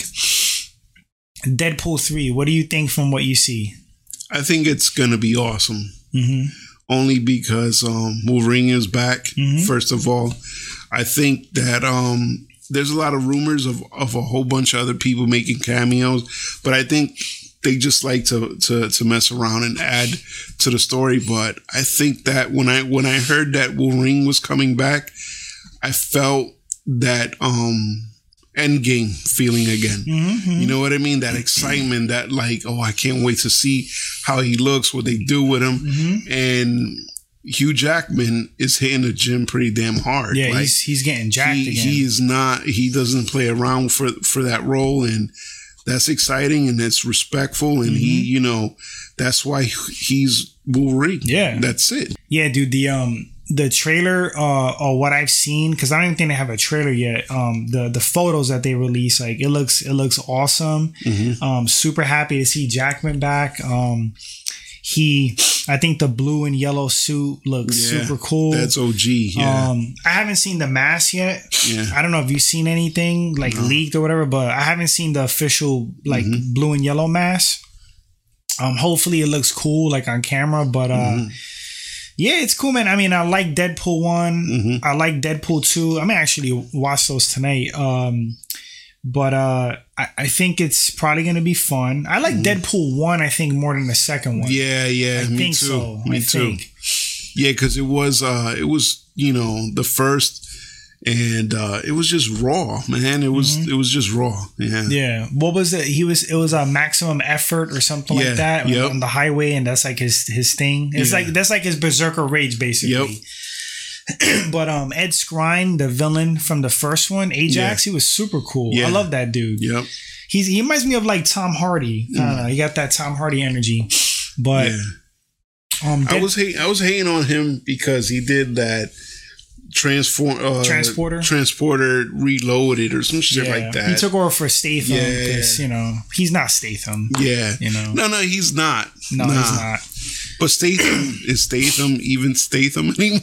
[SPEAKER 1] Deadpool three. What do you think from what you see?
[SPEAKER 2] I think it's gonna be awesome.
[SPEAKER 1] Mm-hmm.
[SPEAKER 2] Only because um, Wolverine is back.
[SPEAKER 1] Mhm.
[SPEAKER 2] First of all, I think that um, there's a lot of rumors of, of a whole bunch of other people making cameos, but I think they just like to, to to mess around and add to the story. But I think that when I when I heard that Wolverine was coming back, I felt that um, Endgame feeling again.
[SPEAKER 1] Mm-hmm.
[SPEAKER 2] You know what I mean? That excitement, that like, oh, I can't wait to see how he looks, what they do with him.
[SPEAKER 1] Mm-hmm.
[SPEAKER 2] And Hugh Jackman is hitting the gym pretty damn hard.
[SPEAKER 1] Yeah,
[SPEAKER 2] like,
[SPEAKER 1] he's he's getting jacked
[SPEAKER 2] he,
[SPEAKER 1] again.
[SPEAKER 2] he is not, he doesn't play around for, for that role. And that's exciting and it's respectful. And he,
[SPEAKER 1] Mm-hmm.
[SPEAKER 2] you know, that's why he's Wolverine.
[SPEAKER 1] Yeah.
[SPEAKER 2] That's it.
[SPEAKER 1] Yeah, dude. The um the trailer uh or what I've seen, because I don't even think they have a trailer yet. Um the the photos that they released, like it looks it looks awesome.
[SPEAKER 2] Mhm.
[SPEAKER 1] Um super happy to see Jackman back. Um he I think the blue and yellow suit looks
[SPEAKER 2] Yeah,
[SPEAKER 1] super cool.
[SPEAKER 2] That's O G. Yeah.
[SPEAKER 1] Um I haven't seen the mask yet.
[SPEAKER 2] yeah.
[SPEAKER 1] I don't know if you've seen anything like
[SPEAKER 2] No.
[SPEAKER 1] leaked or whatever, but I haven't seen the official like
[SPEAKER 2] Mhm.
[SPEAKER 1] blue and yellow mask. Um, hopefully it looks cool like on camera, but uh,
[SPEAKER 2] Mhm.
[SPEAKER 1] yeah, it's cool, man. I mean, I like Deadpool one,
[SPEAKER 2] Mhm.
[SPEAKER 1] I like Deadpool two. I may actually watch those tonight. Um, but uh, I, I think it's probably gonna be fun. I like Deadpool one, I think, more than the second one.
[SPEAKER 2] Mm-hmm. Yeah, yeah.
[SPEAKER 1] I
[SPEAKER 2] me
[SPEAKER 1] think
[SPEAKER 2] too.
[SPEAKER 1] so.
[SPEAKER 2] Me
[SPEAKER 1] I
[SPEAKER 2] too.
[SPEAKER 1] think.
[SPEAKER 2] Yeah, because it was uh it was, you know, the first and uh it was just raw, man. It was
[SPEAKER 1] Mhm.
[SPEAKER 2] it was just raw. Yeah.
[SPEAKER 1] Yeah. What was it? He was. It was a maximum effort or something
[SPEAKER 2] Yeah,
[SPEAKER 1] like that
[SPEAKER 2] yep.
[SPEAKER 1] on, on the highway, and that's like his his thing. It's
[SPEAKER 2] Yeah.
[SPEAKER 1] like that's like his berserker rage, basically. But um, Ed Skrein, the villain from the first one, Ajax, he was super cool.
[SPEAKER 2] Yeah.
[SPEAKER 1] I love that dude.
[SPEAKER 2] Yep.
[SPEAKER 1] He's he reminds me of like Tom Hardy. I don't know. He got that Tom Hardy energy. But
[SPEAKER 2] Yeah.
[SPEAKER 1] um,
[SPEAKER 2] I
[SPEAKER 1] Dead-
[SPEAKER 2] was hate, I was hating on him because he did that transform uh,
[SPEAKER 1] Transporter?
[SPEAKER 2] transporter reloaded or some shit
[SPEAKER 1] yeah,
[SPEAKER 2] like that.
[SPEAKER 1] he took over for Statham
[SPEAKER 2] Yeah.
[SPEAKER 1] because you know he's not Statham.
[SPEAKER 2] yeah.
[SPEAKER 1] You know,
[SPEAKER 2] No, no, he's not.
[SPEAKER 1] no,
[SPEAKER 2] Nah.
[SPEAKER 1] he's not.
[SPEAKER 2] But Statham is Statham even Statham anymore?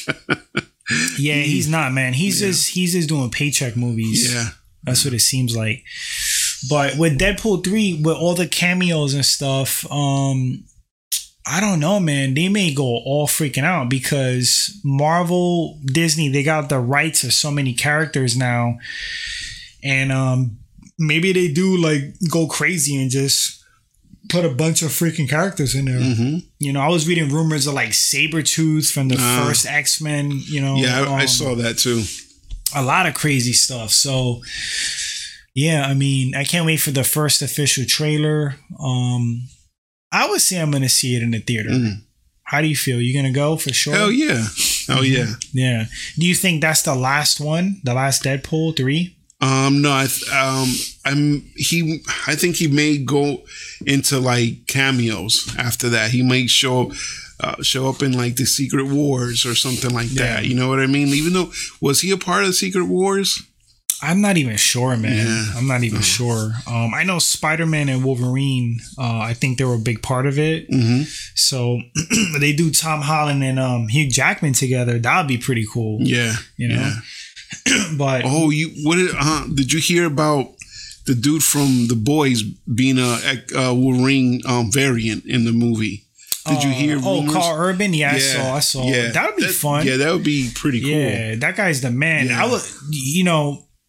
[SPEAKER 1] Yeah, he's not, man. He's
[SPEAKER 2] Yeah.
[SPEAKER 1] just he's just doing paycheck movies.
[SPEAKER 2] yeah.
[SPEAKER 1] That's what it seems like. But with Deadpool three, with all the cameos and stuff, um, I don't know, man. They may go all freaking out because Marvel, Disney, they got the rights to so many characters now. And um, maybe they do like go crazy and just put a bunch of freaking characters in there.
[SPEAKER 2] hmm
[SPEAKER 1] You know, I was reading rumors of like Sabretooth from the
[SPEAKER 2] Uh,
[SPEAKER 1] first X-Men, you know.
[SPEAKER 2] Yeah, I, I
[SPEAKER 1] um,
[SPEAKER 2] saw that too.
[SPEAKER 1] a lot of crazy stuff. So yeah, I mean, I can't wait for the first official trailer. Um, I would say I'm going to see it in the theater.
[SPEAKER 2] Mhm.
[SPEAKER 1] How do you feel? You going to go for sure?
[SPEAKER 2] Hell yeah. Oh yeah.
[SPEAKER 1] Yeah. Do you think that's the last one? The last Deadpool three?
[SPEAKER 2] Um, no, I, th- um, I'm, he, I think he may go into like cameos after that. He might show, uh, show up in like the Secret Wars or something like
[SPEAKER 1] Yeah.
[SPEAKER 2] that. You know what I mean? Even though, was he a part of the Secret Wars?
[SPEAKER 1] I'm not even sure, man.
[SPEAKER 2] Yeah.
[SPEAKER 1] I'm not even sure. Um, I know Spider-Man and Wolverine, uh, I think they were a big part of it.
[SPEAKER 2] Mm-hmm.
[SPEAKER 1] So they do Tom Holland and um, Hugh Jackman together. That would be pretty cool.
[SPEAKER 2] Yeah.
[SPEAKER 1] You know?
[SPEAKER 2] Yeah.
[SPEAKER 1] But
[SPEAKER 2] Oh, you, what did, uh, did you hear about the dude from The Boys being a, a Wolverine, um, variant in the movie? Did you hear
[SPEAKER 1] Oh,
[SPEAKER 2] rumors?
[SPEAKER 1] Carl Urban? Yeah, I saw. I saw.
[SPEAKER 2] Yeah.
[SPEAKER 1] That would be
[SPEAKER 2] That-
[SPEAKER 1] fun.
[SPEAKER 2] Yeah, that would be pretty cool.
[SPEAKER 1] Yeah, that guy's the man.
[SPEAKER 2] Yeah.
[SPEAKER 1] I would, you know,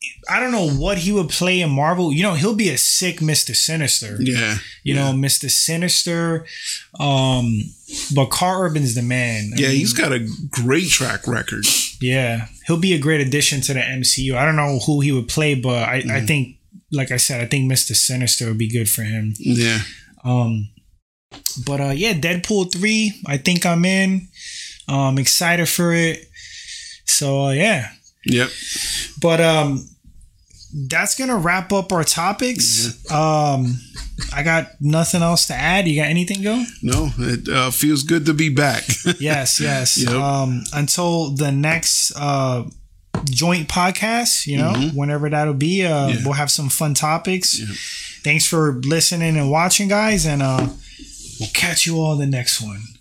[SPEAKER 1] I don't know what he would play in Marvel. You know, he'll be a sick Mister Sinister.
[SPEAKER 2] Yeah.
[SPEAKER 1] You
[SPEAKER 2] yeah.
[SPEAKER 1] know, Mister Sinister. Um, but Carl Urban's the man. I
[SPEAKER 2] yeah,
[SPEAKER 1] mean,
[SPEAKER 2] he's got a great track record.
[SPEAKER 1] Yeah. He'll be a great addition to the M C U. I don't know who he would play, but I, mm. I think, like I said, I think Mister Sinister would be good for him.
[SPEAKER 2] Yeah.
[SPEAKER 1] Um, but uh, yeah, Deadpool three, I think I'm in. Um, excited for it. So uh, yeah.
[SPEAKER 2] Yep.
[SPEAKER 1] But um, that's gonna wrap up our topics. Mm-hmm. Um, I got nothing else to add. You got anything, Go?
[SPEAKER 2] No, it uh, feels good to be back.
[SPEAKER 1] yes, yes.
[SPEAKER 2] Yep.
[SPEAKER 1] Um, until the next uh joint podcast, you know, mm-hmm. whenever that'll be, uh, yeah. we'll have some fun topics. Yeah. Thanks for listening and watching, guys, and uh, we'll catch you all in the next one.